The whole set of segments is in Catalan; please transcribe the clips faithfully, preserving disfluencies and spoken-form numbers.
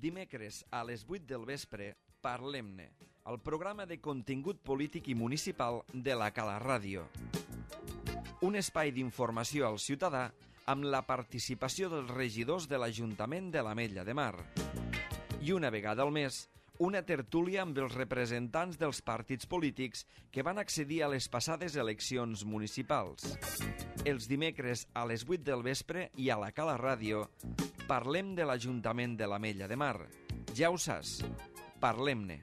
Dimecres a les vuit del vespre, Parlem-ne, el programa de contingut polític i municipal de la Cala Ràdio. Un espai d'informació al ciutadà amb la participació dels regidors de l'Ajuntament de l'Ametlla de Mar. I una vegada al mes, una tertúlia amb els representants dels partits polítics que van accedir a les passades eleccions municipals. Els dimecres a les vuit del vespre i a la Cala Ràdio parlem de l'Ajuntament de l'Ametlla de Mar. Ja ho saps, parlem-ne.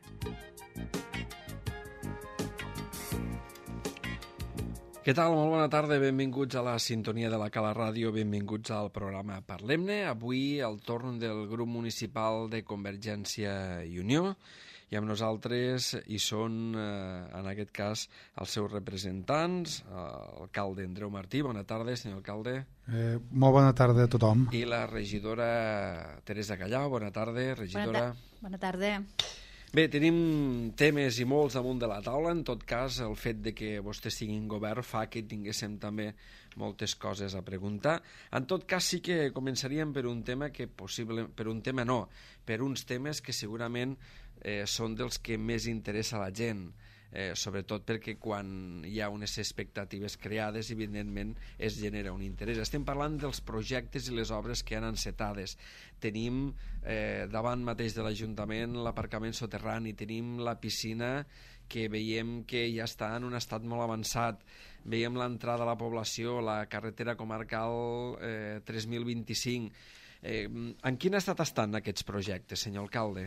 Què tal? Molt bona tarda, benvinguts a la sintonia de la Cala Ràdio, benvinguts al programa Parlem-ne. Avui el torn del grup municipal de Convergència i Unió, i amb nosaltres hi són, eh, en aquest cas, els seus representants, l'alcalde Andreu Martí. Bona tarda, senyor alcalde. Eh, molt bona tarda a tothom. I la regidora Teresa Callau. Bona tarda, regidora. Bona, ta bona tarda. Bé, tenim temes i molts damunt de la taula. En tot cas, el fet de que vostès siguin govern fa que tinguéssim també moltes coses a preguntar. En tot cas, sí que començaríem per un tema que possible, per un tema no, per uns temes que segurament eh, són dels que més interessa a la gent. Eh, sobretot perquè quan hi ha unes expectatives creades, evidentment es genera un interès. Estem parlant dels projectes i les obres que han encetades. Tenim eh, davant mateix de l'Ajuntament l'aparcament soterrani, tenim la piscina que veiem que ja està en un estat molt avançat, veiem l'entrada a la població, la carretera comarcal eh, tres mil vint-i-cinc. Eh, en quin estat estan aquests projectes, senyor alcalde?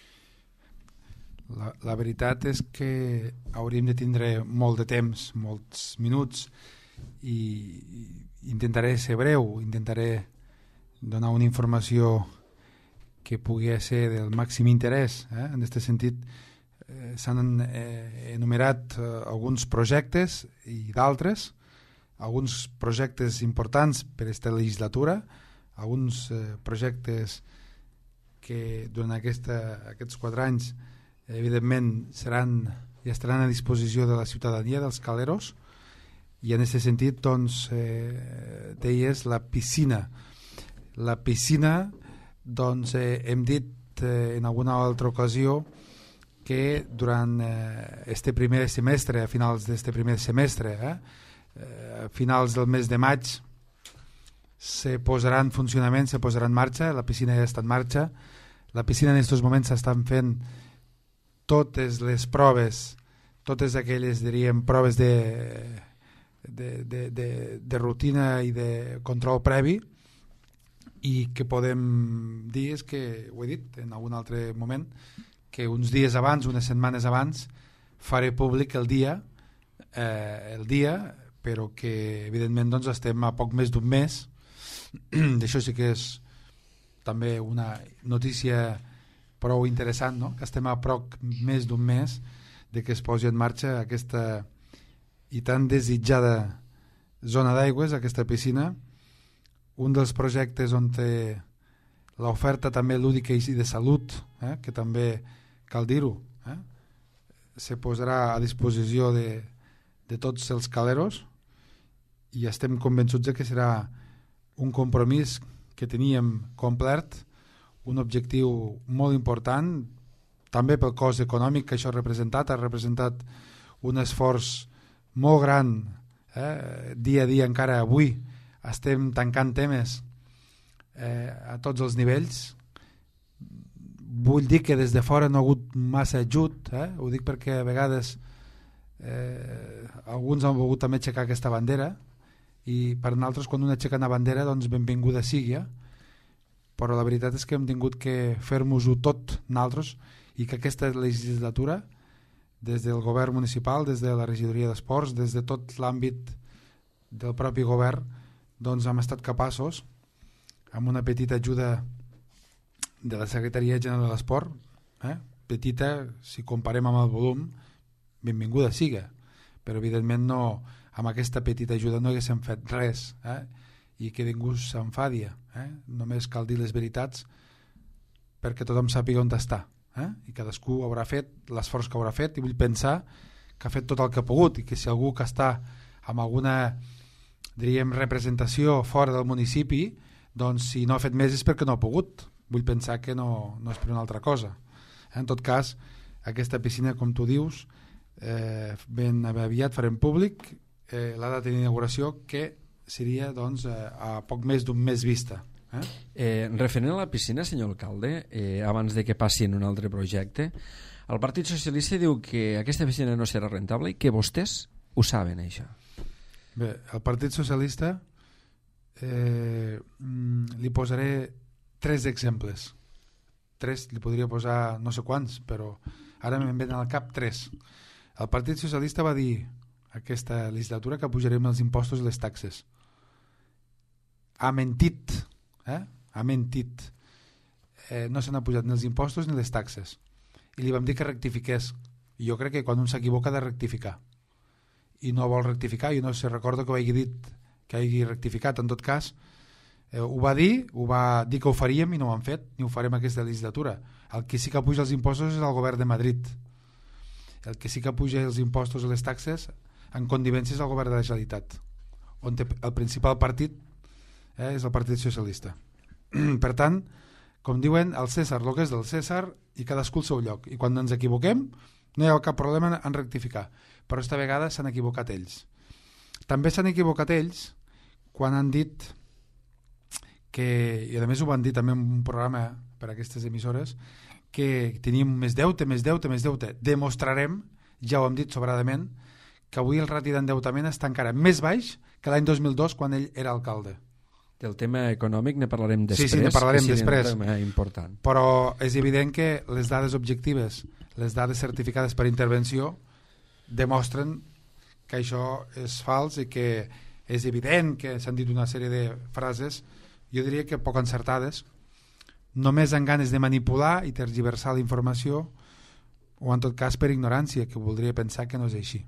La, la veritat és que hauríem de tindre molt de temps, molts minuts, i, i intentaré ser breu, intentaré donar una informació que pugui ser del màxim interès. Eh? En aquest sentit, eh, s'han eh, enumerat eh, alguns projectes i d'altres, alguns projectes importants per aquesta legislatura, alguns eh, projectes que durant aquesta, aquests quatre anys evidentment seran i estaran a disposició de la ciutadania, dels caleros, i en aquest sentit doncs, eh, deies la piscina la piscina doncs eh, hem dit eh, en alguna altra ocasió que durant eh, este primer semestre, a finals d'este primer semestre, eh, eh, a finals del mes de maig se posarà en funcionament, se posarà en marxa, la piscina ja està en marxa. La piscina en aquests moments s'estan fent totes les proves, totes aquelles, diríem, proves de, de, de, de, de rutina i de control previ, i que podem dir és que, ho he dit en algun altre moment, que uns dies abans, unes setmanes abans, faré públic el dia, eh, el dia, però que evidentment doncs, estem a poc més d'un mes. D'això sí que és també una notícia prou interessant, no? Que estem a prop més d'un mes de que es posi en marxa aquesta i tan desitjada zona d'aigües, aquesta piscina, un dels projectes on té l'oferta també lúdica i de salut, eh? Que també cal dir-ho, eh? Se posarà a disposició de, de tots els caleros, i estem convençuts de que serà un compromís que teníem complert, un objectiu molt important, també pel cost econòmic que això ha representat, ha representat un esforç molt gran, eh? Dia a dia, encara avui estem tancant temes eh, a tots els nivells. Vull dir que des de fora no ha hagut massa ajut, eh? Ho dic perquè a vegades eh, alguns han volgut també aixecar aquesta bandera, i per nosaltres quan un aixeca una bandera doncs benvinguda sigui, eh? Però la veritat és que hem tingut que fer-nos-ho tot nosaltres, i que aquesta legislatura, des del govern municipal, des de la regidoria d'esports, des de tot l'àmbit del propi govern, doncs hem estat capaços, amb una petita ajuda de la Secretaria General de l'Esport, eh? petita, si comparem amb el volum, benvinguda siga, però evidentment no, amb aquesta petita ajuda no haguéssim fet res, eh? I que ningú s'enfadi, eh? Només cal dir les veritats perquè tothom sàpiga on està, eh? I cadascú haurà fet l'esforç que haurà fet, i vull pensar que ha fet tot el que ha pogut, i que si algú que està amb alguna, diríem, representació fora del municipi, doncs si no ha fet més és perquè no ha pogut. vull pensar que no, no és per una altra cosa. En tot cas, aquesta piscina, com tu dius, eh, ben aviat farem públic eh, la data d'inauguració, que seria doncs, eh, a poc més d'un mes vista. Eh? Eh, referent a la piscina, senyor alcalde, eh, abans de que passi en un altre projecte, el Partit Socialista diu que aquesta piscina no serà rentable i que vostès ho saben, això. Bé, el Partit Socialista eh, li posaré tres exemples. Tres, li podria posar no sé quants, però ara me'n venen al cap tres. El Partit Socialista va dir aquesta legislatura que pujarem els impostos i les taxes. Ha mentit, eh? Ha mentit. Eh, no s'han pujat ni els impostos ni les taxes. I li vam dir que rectifiqués. I jo crec que quan un s'equivoca ha de rectificar. I no vol rectificar. Jo no sé, recordo que ho hagi dit, que hagi rectificat. En tot cas, eh, ho va dir, ho va dir que ho faríem i no ho han fet, ni ho farem aquesta legislatura. El que sí que puja els impostos és el govern de Madrid. El que sí que puja els impostos i les taxes en condivència és el govern de la Generalitat, on el principal partit eh, és el Partit Socialista. Per tant, com diuen, el César el que és del César i cadascú al seu lloc. I quan ens equivoquem no hi ha cap problema en rectificar, però esta vegada s'han equivocat ells. També s'han equivocat ells quan han dit que, i a més ho van dir també en un programa per a aquestes emissores, que teníem més deute, més deute, més deute. Demostrarem, ja ho hem dit sobradament, que avui el rati d'endeutament està encara més baix que l'any dos mil dos quan ell era alcalde. Del tema econòmic ne parlarem després. Sí, sí, ne parlarem després. És un tema important. Però és evident que les dades objectives, les dades certificades per intervenció, demostren que això és fals i que és evident que s'han dit una sèrie de frases, jo diria que poc encertades, només amb ganes de manipular i tergiversar la informació, o en tot cas per ignorància, que voldria pensar que no és així.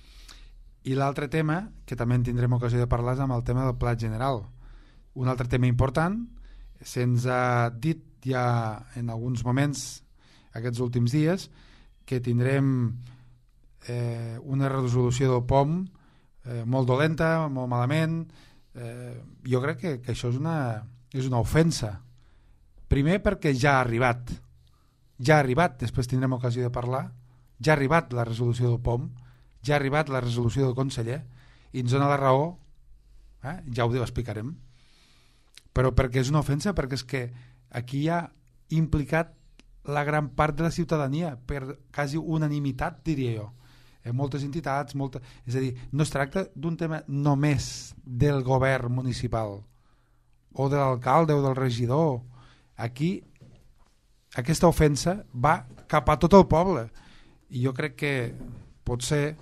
I l'altre tema, que també en tindrem ocasió de parlar, és amb el tema del pla general. Un altre tema important, se'ns ha dit ja en alguns moments, aquests últims dies, que tindrem eh, una resolució del P O M eh, molt dolenta, molt malament. Eh, jo crec que, que això és una, és una ofensa. Primer perquè ja ha arribat, ja ha arribat, després tindrem ocasió de parlar, ja ha arribat la resolució del P O M, ja ha arribat la resolució del conseller i ens dona la raó, eh? Ja ho explicarem, però perquè és una ofensa, perquè és que aquí hi ha implicat la gran part de la ciutadania, per quasi unanimitat, diria jo. Eh, moltes entitats, molta... és a dir, no es tracta d'un tema només del govern municipal o de l'alcalde o del regidor. Aquí aquesta ofensa va cap a tot el poble i jo crec que potser,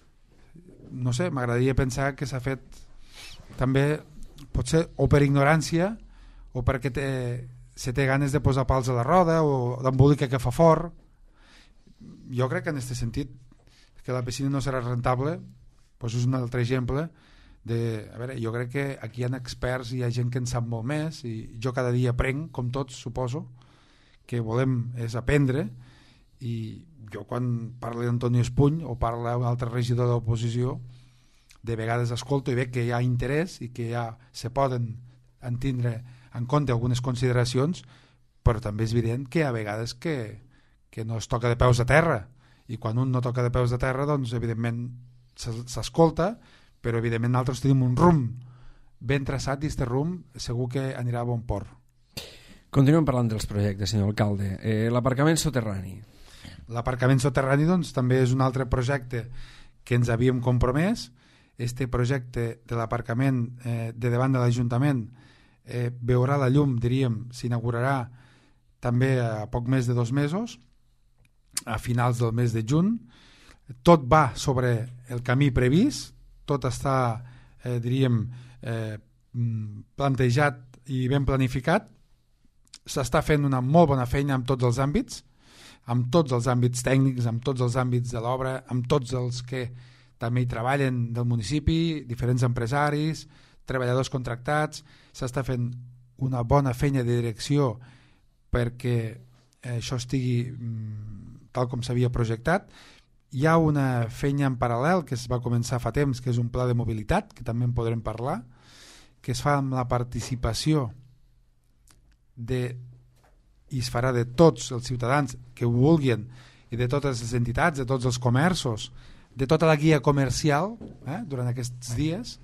no sé, m'agradaria pensar que s'ha fet també potser o per ignorància o perquè té, se té ganes de posar pals a la roda o d'embolicar que fa fort. Jo crec que en aquest sentit que la piscina no serà rentable doncs és un altre exemple de, a veure, jo crec que aquí hi ha experts i hi ha gent que en sap molt més i jo cada dia aprenc, com tots suposo que volem és aprendre i jo quan parlo d'Antonio Espuny o parla un altre regidor de l'oposició de vegades escolto i veig que hi ha interès i que ja se poden entendre en compte algunes consideracions, però també és evident que hi ha vegades que, que no es toca de peus a terra i quan un no toca de peus a terra doncs evidentment s'escolta, però evidentment nosaltres tenim un rumb ben traçat i aquest rumb segur que anirà a bon port. Continuem parlant dels projectes, senyor alcalde. Eh, l'aparcament soterrani. L'aparcament soterrani doncs, també és un altre projecte que ens havíem compromès. Este projecte de l'aparcament eh, de davant de l'Ajuntament eh, veurà la llum, diríem, s'inaugurarà també a poc més de dos mesos, a finals del mes de juny. Tot va sobre el camí previst, tot està, eh, diríem, eh, plantejat i ben planificat. S'està fent una molt bona feina en tots els àmbits, amb tots els àmbits tècnics, amb tots els àmbits de l'obra, amb tots els que també hi treballen del municipi, diferents empresaris, treballadors contractats. S'està fent una bona feina de direcció perquè això estigui tal com s'havia projectat. Hi ha una feina en paral·lel que es va començar fa temps, que és un pla de mobilitat, que també en podrem parlar, que es fa amb la participació de i es farà de tots els ciutadans que ho vulguin i de totes les entitats, de tots els comerços, de tota la guia comercial eh, durant aquests dies,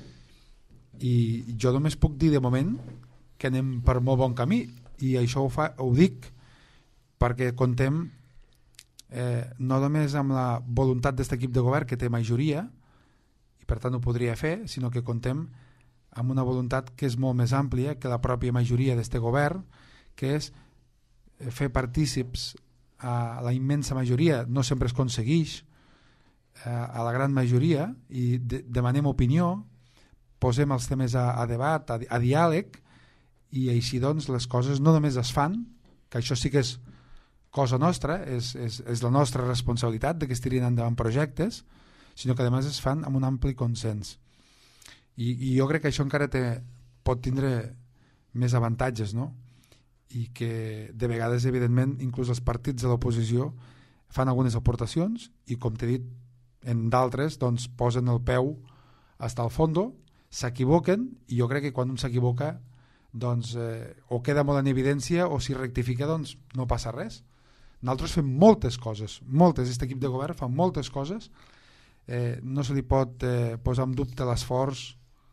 i jo només puc dir de moment que anem per molt bon camí, i això ho, fa, ho dic perquè contem eh, no només amb la voluntat d'aquest equip de govern que té majoria i per tant ho podria fer, sinó que contem amb una voluntat que és molt més àmplia que la pròpia majoria d'aquest govern, que és fer partícips a la immensa majoria, no sempre es aconsegueix, a la gran majoria, i de, demanem opinió, posem els temes a, a debat, a, a diàleg, i així doncs les coses no només es fan, que això sí que és cosa nostra, és, és, és la nostra responsabilitat de que es tirin endavant projectes, sinó que a més es fan amb un ampli consens. I, i jo crec que això encara té, pot tindre més avantatges, no? I que de vegades, evidentment, inclús els partits de l'oposició fan algunes aportacions i, com t'he dit, en d'altres doncs, posen el peu hasta el fondo, s'equivoquen, i jo crec que quan un s'equivoca doncs, eh, o queda molt en evidència o si rectifica doncs no passa res. Nosaltres fem moltes coses, moltes, aquest equip de govern fa moltes coses, eh, no se li pot eh, posar en dubte l'esforç,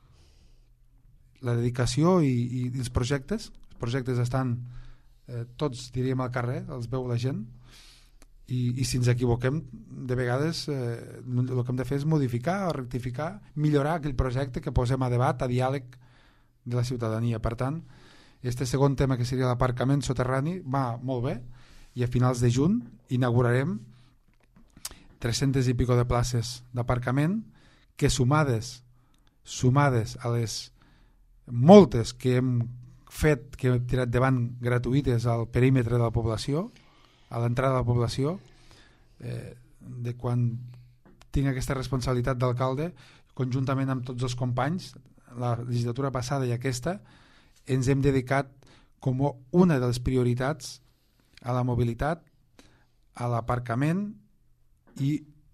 la dedicació i, i, i els projectes. Els projectes estan eh, tots, diríem, al carrer, els veu la gent, i, i si ens equivoquem de vegades eh, el que hem de fer és modificar o rectificar, millorar aquell projecte que posem a debat, a diàleg de la ciutadania. Per tant, este segon tema, que seria l'aparcament soterrani, va molt bé, i a finals de juny inaugurarem tres-centes i pico de places d'aparcament que sumades sumades a les moltes que hem fet, que hem tirat davant gratuïtes al perímetre de la població, a l'entrada de la població, eh, de quan tinc aquesta responsabilitat d'alcalde, conjuntament amb tots els companys, la legislatura passada i aquesta, ens hem dedicat com una de les prioritats a la mobilitat, a l'aparcament, i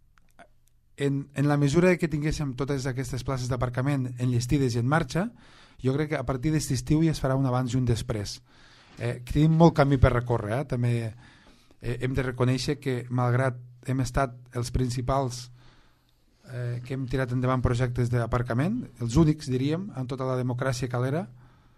en, en la mesura que tinguéssim totes aquestes places d'aparcament enllestides i en marxa, jo crec que a partir d'aquest estiu ja es farà un abans i un després. Eh, tenim molt camí per recórrer, eh? També eh, hem de reconèixer que malgrat hem estat els principals eh, que hem tirat endavant projectes d'aparcament, els únics diríem, en tota la democràcia calera,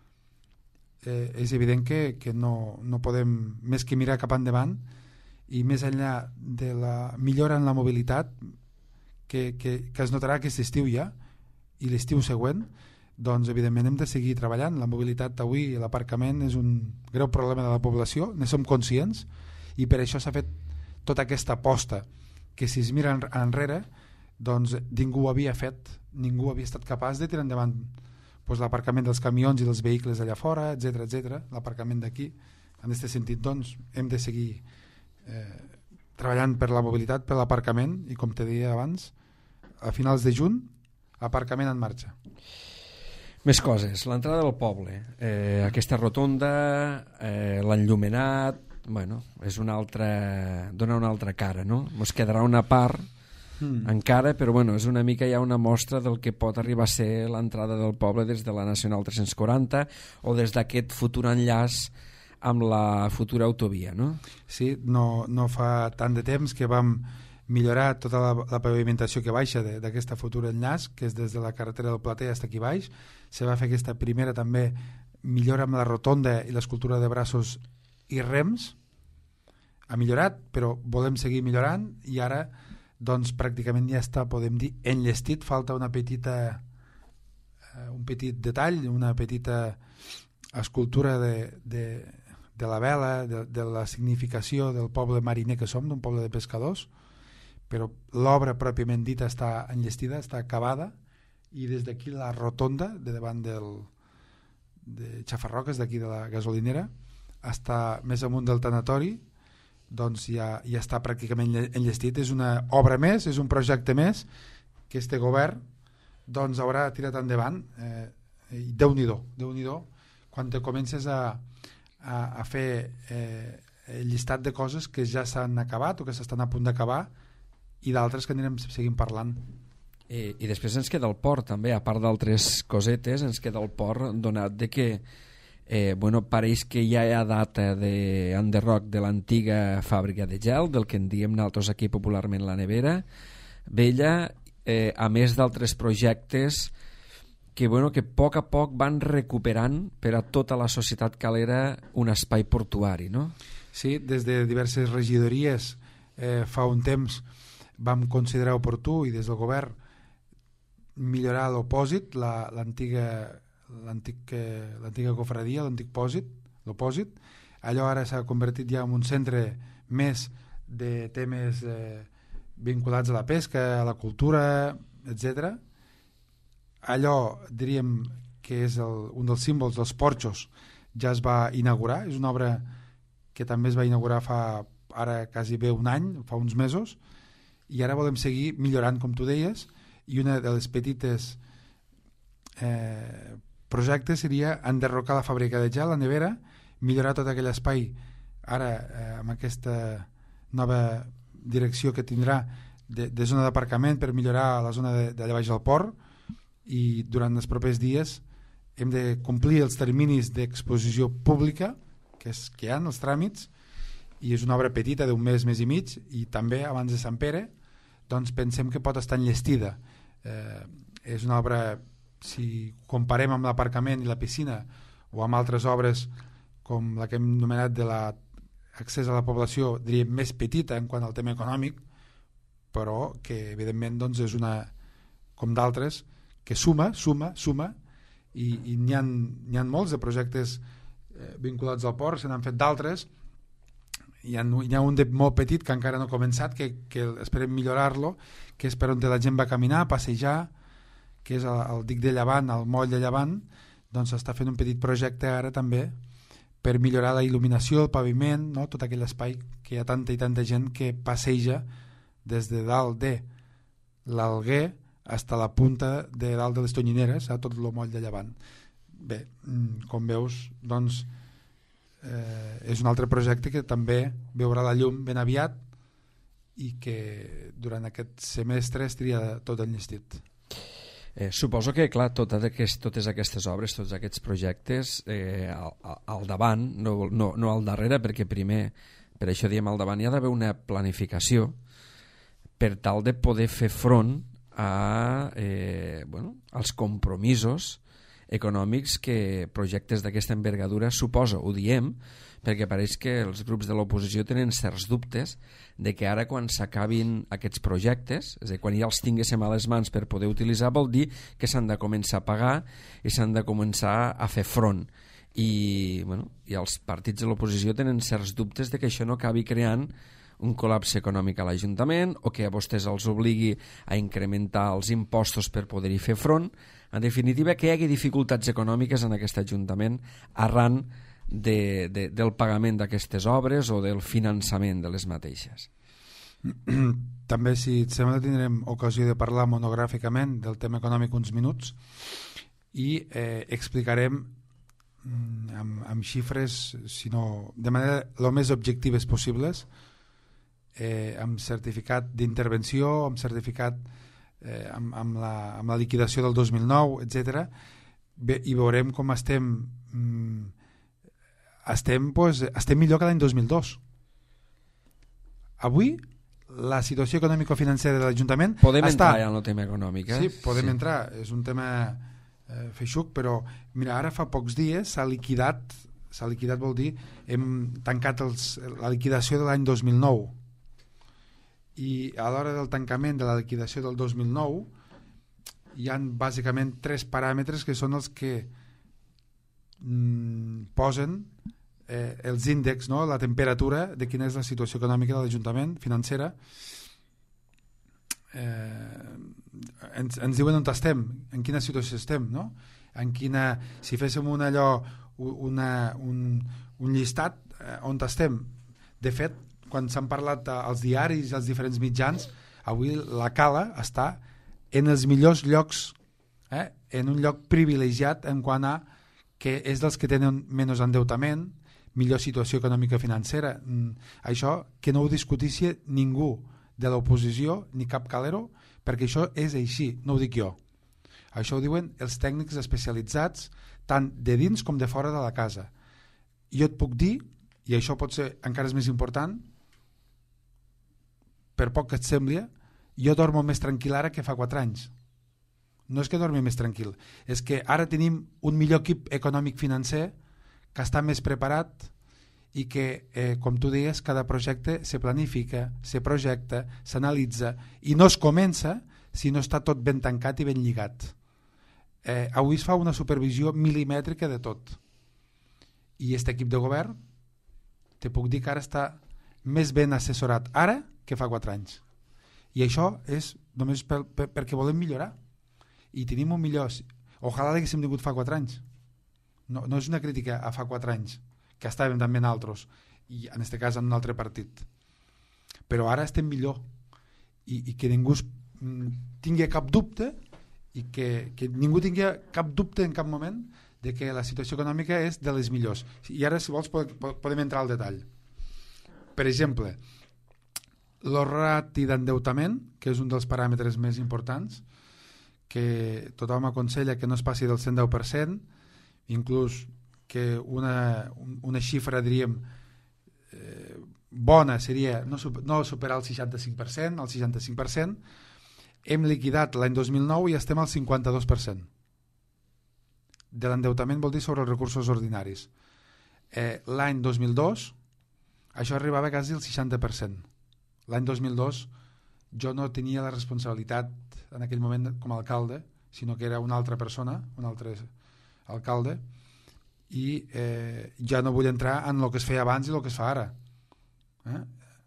eh, és evident que, que no, no podem més que mirar cap endavant, i més enllà de la millora en la mobilitat que, que, que es notarà aquest estiu ja i l'estiu següent, doncs evidentment hem de seguir treballant. La mobilitat avui i l'aparcament és un greu problema de la població, ne som conscients, i per això s'ha fet tota aquesta aposta que, si es mira enrere, doncs ningú havia fet, ningú havia estat capaç de tirar endavant doncs, l'aparcament dels camions i dels vehicles allà fora, etcètera etcètera, l'aparcament d'aquí. En aquest sentit, doncs, hem de seguir eh, treballant per la mobilitat, per l'aparcament, i com te deia abans, a finals de juny, aparcament en marxa. Més coses, l'entrada del poble, eh, aquesta rotonda, eh, l'enllumenat, bueno, és una altra, dona una altra cara, no? Ens quedarà una part mm. encara, però bueno, és una mica ja una mostra del que pot arribar a ser l'entrada del poble des de la Nacional tres-cents quaranta o des d'aquest futur enllaç amb la futura autovia, no? Sí, no, no fa tant de temps que vam millorar tota la, la pavimentació que baixa d'aquesta futura enllaç, que és des de la carretera del Plater fins aquí baix. Se va fer aquesta primera també millora amb la rotonda i l'escultura de braços i rems. Ha millorat, però volem seguir millorant, i ara doncs pràcticament ja està, podem dir, enllestit. Falta una petita eh, un petit detall, una petita escultura de, de, de la vela, de, de la significació del poble mariner que som, d'un poble de pescadors, però l'obra pròpiament dita està enllestida, està acabada, i des d'aquí la rotonda de davant del de Xafarroques, d'aquí de la gasolinera, està més amunt del tanatori, doncs ja, ja està pràcticament enllestit. És una obra més, és un projecte més que este govern doncs haurà tirat endavant, eh, i Déu-n'hi-do, Déu-n'hi-do quan te comences a, a, a fer eh, el llistat de coses que ja s'han acabat o que s'estan a punt d'acabar, i d'altres que anirem seguint parlant. I, I després ens queda el port també, a part d'altres cosetes, ens queda el port, donat de que Eh, bueno, pareix que ja hi ha data d'enderroc de l'antiga fàbrica de gel, del que en diem nosaltres aquí popularment la nevera vella, eh, a més d'altres projectes que, bueno, que a poc a poc van recuperant per a tota la societat calera un espai portuari, no? Sí, des de diverses regidories eh, fa un temps vam considerar oportú i des del govern millorar l'opòsit, l'antiga l'antic, eh, l'antiga cofradia, l'antic pòsit, l'opòsit. Allò ara s'ha convertit ja en un centre més de temes eh, vinculats a la pesca, a la cultura, etcètera. Allò, diríem, que és el, un dels símbols dels porxos, ja es va inaugurar. És una obra que també es va inaugurar fa ara quasi bé un any, fa uns mesos, i ara volem seguir millorant, com tu deies, i una de les petites eh, projectes seria enderrocar la fàbrica de gel, la nevera, millorar tot aquell espai ara eh, amb aquesta nova direcció que tindrà de, de zona d'aparcament per millorar la zona d'allà baix del port, i durant els propers dies hem de complir els terminis d'exposició pública que, és, que hi ha, els tràmits, i és una obra petita d'un mes, mes i mig, i també abans de Sant Pere doncs pensem que pot estar enllestida. Eh, és una obra, si comparem amb l'aparcament i la piscina o amb altres obres com la que hem anomenat de l'accés a la població, diríem més petita en quant al tema econòmic, però que evidentment doncs, és una, com d'altres, que suma, suma, suma, i, i n'hi ha, n'hi ha molts de projectes eh, vinculats al port, se n'han fet d'altres. Hi ha, hi ha un de molt petit que encara no ha començat, que, que esperem millorar-lo, que és per on la gent va caminar, passejar, que és el, el dic de Llevant, el moll de Llevant. Doncs s'està fent un petit projecte ara també per millorar la il·luminació, el paviment, no? Tot aquell espai que hi ha tanta i tanta gent que passeja des de dalt de l'Alguer fins a la punta de dalt de les Tonyineres, a tot el moll de Llevant. Bé, com veus, doncs eh, és un altre projecte que també veurà la llum ben aviat i que durant aquest semestre estaria tot enllestit. Eh, suposo que, clar, totes, aquest, totes aquestes obres, tots aquests projectes, eh, al, al davant, no, no, no al darrere, perquè primer, per això diem al davant, hi ha d'haver una planificació per tal de poder fer front a, eh, bueno, als compromisos econòmics que projectes d'aquesta envergadura suposa. Ho diem perquè pareix que els grups de l'oposició tenen certs dubtes de que ara quan s'acabin aquests projectes, és a dir, quan ja els tinguéssim a les mans per poder utilitzar, vol dir que s'han de començar a pagar i s'han de començar a fer front. I, bueno, i els partits de l'oposició tenen certs dubtes de que això no acabi creant un col·lapse econòmic a l'Ajuntament o que a vostès els obligui a incrementar els impostos per poder-hi fer front. En definitiva, que hi hagi dificultats econòmiques en aquest Ajuntament arran de, de, del pagament d'aquestes obres o del finançament de les mateixes. També, si et sembla, tindrem ocasió de parlar monogràficament del tema econòmic uns minuts i eh, explicarem amb, amb xifres, sinó de manera el més objectives possibles, eh, amb certificat d'intervenció, amb certificat eh, amb, amb, la, amb la liquidació del dos mil nou, etcètera. Bé, i veurem com estem mm, estem, pues, estem millor que l'any dos mil dos. Avui la situació econòmico-financera de l'Ajuntament podem està... entrar ja en el tema econòmic, eh? Sí, podem sí. entrar, és un tema eh, feixuc, però mira, ara fa pocs dies s'ha liquidat, s'ha liquidat vol dir, hem tancat els, la liquidació de l'any dos mil nou, i a l'hora del tancament de la liquidació del dos mil nou hi han bàsicament tres paràmetres que són els que mm, posen eh, els índexs, no? La temperatura de quina és la situació econòmica de l'Ajuntament, financera. Eh, ens, ens diuen on estem, en quina situació estem, no? En quina, si féssim un allò, una, un, un llistat, eh, on estem. De fet, quan s'han parlat als diaris i als diferents mitjans, avui la Cala està en els millors llocs, eh? En un lloc privilegiat en quant a que és dels que tenen menys endeutament, millor situació econòmica financera. Això que no ho discutissi ningú de l'oposició ni cap calero, perquè això és així, no ho dic jo. Això ho diuen els tècnics especialitzats tant de dins com de fora de la casa. Jo et puc dir, i això pot ser encara és més important, per poc que et sembli, jo dormo més tranquil ara que fa quatre anys. No és que dormi més tranquil, és que ara tenim un millor equip econòmic financer que està més preparat i que, eh, com tu deies, cada projecte se planifica, se projecta, s'analitza i no es comença si no està tot ben tancat i ben lligat. Eh, avui es fa una supervisió milimètrica de tot. I aquest equip de govern, te puc dir que ara està més ben assessorat ara que fa quatre anys. I això és només per, per, perquè volem millorar. I tenim un millor... Ojalà haguéssim tingut fa quatre anys. No, no és una crítica a fa quatre anys, que estàvem també en altres, i en aquest cas en un altre partit. Però ara estem millor. I, i que ningú tingui cap dubte i que, que ningú tingui cap dubte en cap moment de que la situació econòmica és de les millors. I ara, si vols, podem entrar al detall. Per exemple, el rati d'endeutament, que és un dels paràmetres més importants, que tothom aconsella que no es passi del cent deu per cent, inclús que una, una xifra, diríem, eh, bona seria no, no superar el seixanta-cinc per cent, el seixanta-cinc per cent. Hem liquidat l'any dos mil nou i estem al cinquanta-dos per cent. De l'endeutament vol dir sobre els recursos ordinaris. Eh, l'any dos mil dos això arribava quasi al seixanta per cent. L'any dos mil dos jo no tenia la responsabilitat en aquell moment com a alcalde, sinó que era una altra persona, un altre alcalde, i eh, ja no vull entrar en el que es feia abans i el que es fa ara. Eh?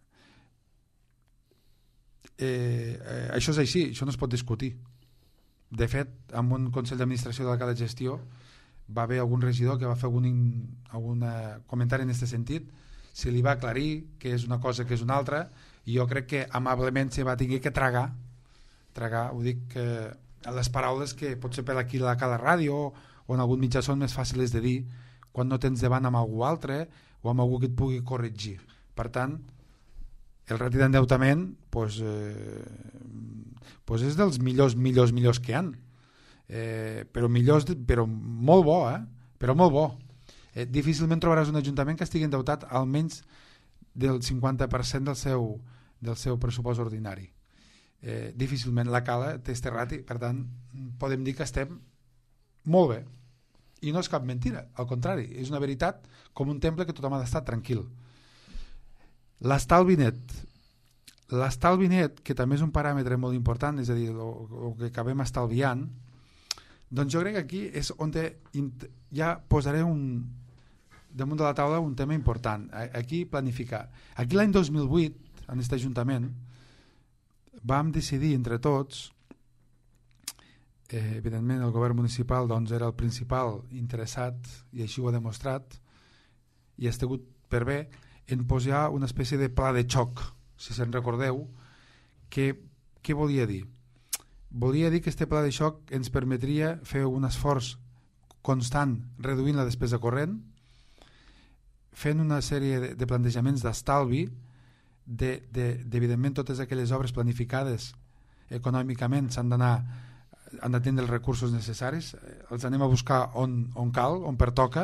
Eh, eh, això és així, això no es pot discutir. De fet, en un consell d'administració de la cada gestió va haver algun regidor que va fer algun, algun comentari en aquest sentit, se li va aclarir que és una cosa que és una altra, i jo crec que amablement se va tenir que tragar tragar, ho dic que les paraules que potser per aquí a cada ràdio o en algun mitjà són més fàcils de dir quan no tens davant amb algú altre o amb algú que et pugui corregir. Per tant, el rati d'endeutament pues, eh, pues és dels millors, millors, millors que hi ha. Eh, però millors, però molt bo, eh? Però molt bo. Eh, difícilment trobaràs un ajuntament que estigui endeutat almenys del cinquanta per cent del seu, del seu pressupost ordinari. Eh, difícilment la Cala té este rati, per tant podem dir que estem molt bé, i no és cap mentira, al contrari, és una veritat com un temple que tothom ha d'estar tranquil. L'estalvi net l'estalvi net, que també és un paràmetre molt important, és a dir, el que acabem estalviant, doncs jo crec que aquí és on te, ja posaré un, damunt de la taula un tema important, aquí planificar. Aquí l'any dos mil vuit, en aquest Ajuntament, vam decidir entre tots, eh, evidentment el govern municipal doncs, era el principal interessat i així ho ha demostrat i ha estat per bé en posar una espècie de pla de xoc, si se'n recordeu. Què, què volia dir? Volia dir que aquest pla de xoc ens permetria fer un esforç constant reduint la despesa corrent, fent una sèrie de, de plantejaments d'estalvi, de, de, d'evidentment totes aquelles obres planificades econòmicament s'han d'anar, han de tindre els recursos necessaris, els anem a buscar on, on cal, on pertoca.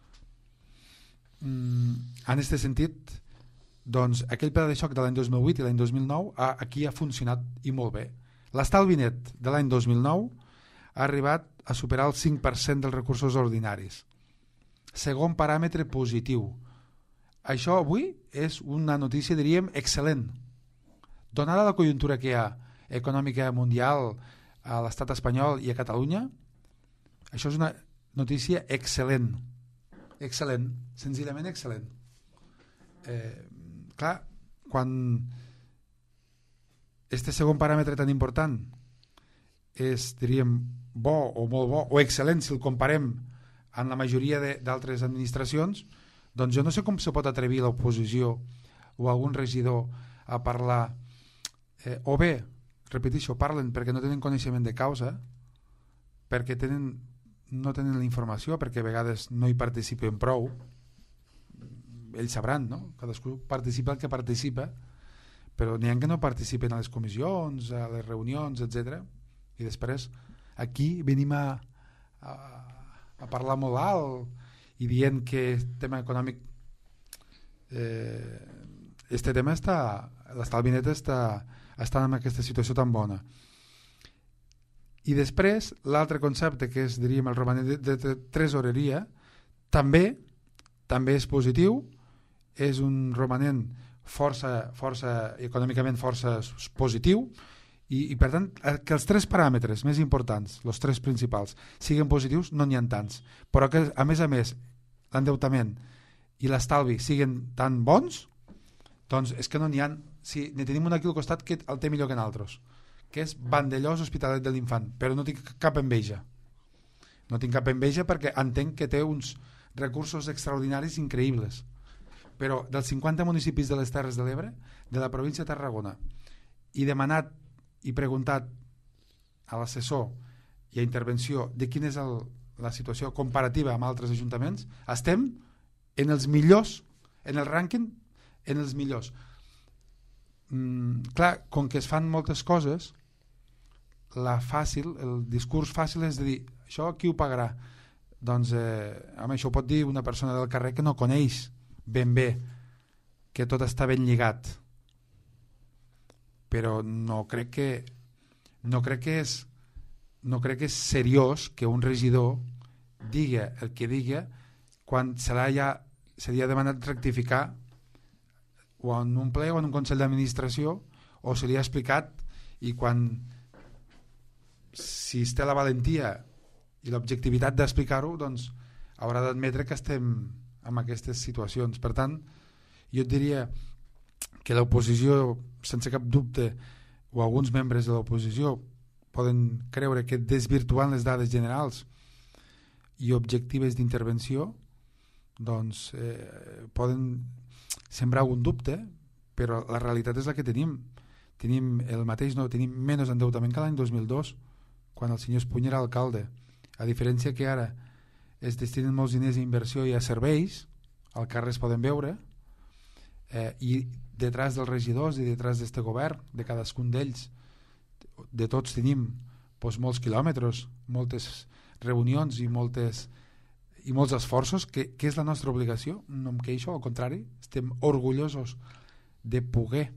Mm, en aquest sentit, doncs, aquell pla de xoc de l'any dos mil vuit i l'any dos mil nou ha, aquí ha funcionat i molt bé. L'estalvi net de l'any dos mil nou ha arribat a superar el cinc per cent dels recursos ordinaris. Segon paràmetre positiu. Això avui és una notícia, diríem, excel·lent. Donada la conjuntura que hi ha econòmica mundial a l'estat espanyol i a Catalunya, això és una notícia excel·lent. Excel·lent, senzillament excel·lent. Eh, clar, quan este segon paràmetre tan important és, diríem, bo o molt bo, o excel·lent si el comparem amb la majoria d'altres administracions, doncs jo no sé com se pot atrevir l'oposició o algun regidor a parlar, eh, o bé, repeteixo, parlen perquè no tenen coneixement de causa, perquè tenen, no tenen la informació, perquè a vegades no hi participen prou, ells sabran, no? Cadascú participa el que participa, però n'hi ha que no participen a les comissions, a les reunions, etcètera, i després aquí venim a, a, a parlar molt alt i dient que el tema econòmic eh, este tema està, l'estalvi net està, està en aquesta situació tan bona. I després l'altre concepte, que és, diríem, el romanent de, de, de tresoreria, també també és positiu, és un romanent força, força econòmicament força positiu, i, i per tant que els tres paràmetres més importants, els tres principals, siguin positius, no n'hi ha tants, però que a més a més l'endeutament i l'estalvi siguin tan bons, doncs és que no n'hi ha. Si ne tenim un aquí al costat que el té millor que nosaltres, que és Vandellós Hospitalet de l'Infant, però no tinc cap enveja. No tinc cap enveja perquè entenc que té uns recursos extraordinaris increïbles. Però dels cinquanta municipis de les Terres de l'Ebre, de la província de Tarragona, i demanat i preguntat a l'assessor i a intervenció de quina és el, la situació comparativa amb altres ajuntaments, estem en els millors, en el rànquing, en els millors. Mm, clar, com que es fan moltes coses, la fàcil, el discurs fàcil és de dir, això qui ho pagarà? Doncs eh, home, això ho pot dir una persona del carrer que no coneix ben bé que tot està ben lligat, però no crec que no crec que és no crec que és seriós que un regidor diga el que diga quan serà ja seria demanat rectificar o en un ple o en un consell d'administració, o se li ha explicat, i quan si es té la valentia i l'objectivitat d'explicar-ho, doncs haurà d'admetre que estem en aquestes situacions. Per tant, jo et diria que l'oposició, sense cap dubte, o alguns membres de l'oposició poden creure que desvirtuant les dades generals i objectives d'intervenció, doncs eh, poden sembrar algun dubte, però la realitat és la que tenim. Tenim el mateix, no, tenim menys endeutament que l'any dos mil dos, quan el senyor Espuny era alcalde. A diferència que ara es destinen molts diners a inversió i a serveis, al carrer es poden veure, eh, i detrás dels regidors i detrás d'este govern, de cadascun d'ells, de tots tenim doncs, molts quilòmetres, moltes reunions i moltes i molts esforços, que, que és la nostra obligació. No em queixo, al contrari, estem orgullosos de poder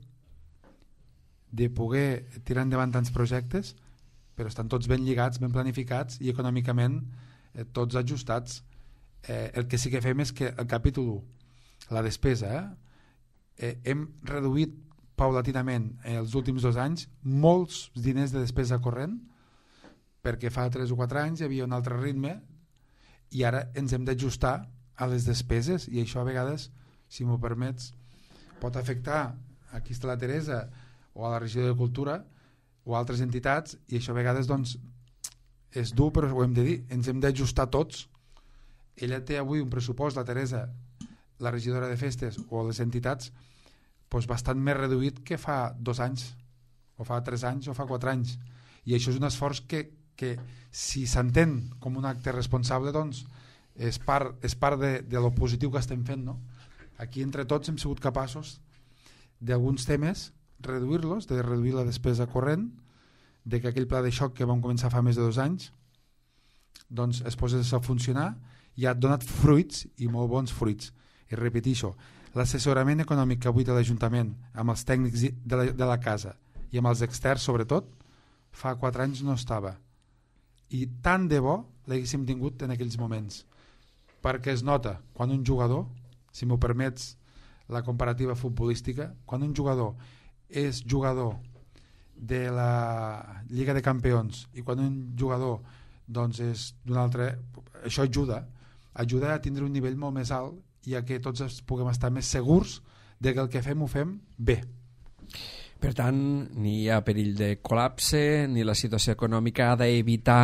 de poder tirar endavant tants projectes, però estan tots ben lligats, ben planificats i econòmicament eh, tots ajustats. Eh, el que sí que fem és que el capítol u, la despesa, eh, eh, hem reduït paulatinament eh, els últims dos anys molts diners de despesa corrent, perquè fa tres o quatre anys hi havia un altre ritme i ara ens hem d'ajustar a les despeses, i això a vegades, si m'ho permets, pot afectar, aquí està la Teresa, o a la regió de Cultura o a altres entitats, i això a vegades doncs, és dur, però ho hem de dir, ens hem d'ajustar tots. Ella té avui un pressupost, la Teresa, la regidora de festes o les entitats, doncs bastant més reduït que fa dos anys o fa tres anys o fa quatre anys, i això és un esforç que, que si s'entén com un acte responsable, doncs és part, és part de, de lo positiu que estem fent, no? Aquí entre tots hem sigut capaços d'alguns temes reduir-los, de reduir la despesa corrent, de que aquell pla de xoc que vam començar fa més de dos anys doncs es posés a funcionar i ha donat fruits, i molt bons fruits. I repeteixo, l'assessorament econòmic que avui té l'Ajuntament amb els tècnics de la, de la casa i amb els externs sobretot, fa quatre anys no estava, i tant de bo l'haguéssim tingut en aquells moments, perquè es nota quan un jugador, si m'ho permets la comparativa futbolística, quan un jugador és jugador de la Lliga de Campions i quan un jugador doncs és d'un altre, això ajuda ajuda a tindre un nivell molt més alt i a que tots puguem estar més segurs de que el que fem ho fem bé. Per tant, ni hi ha perill de col·lapse, ni la situació econòmica ha d'evitar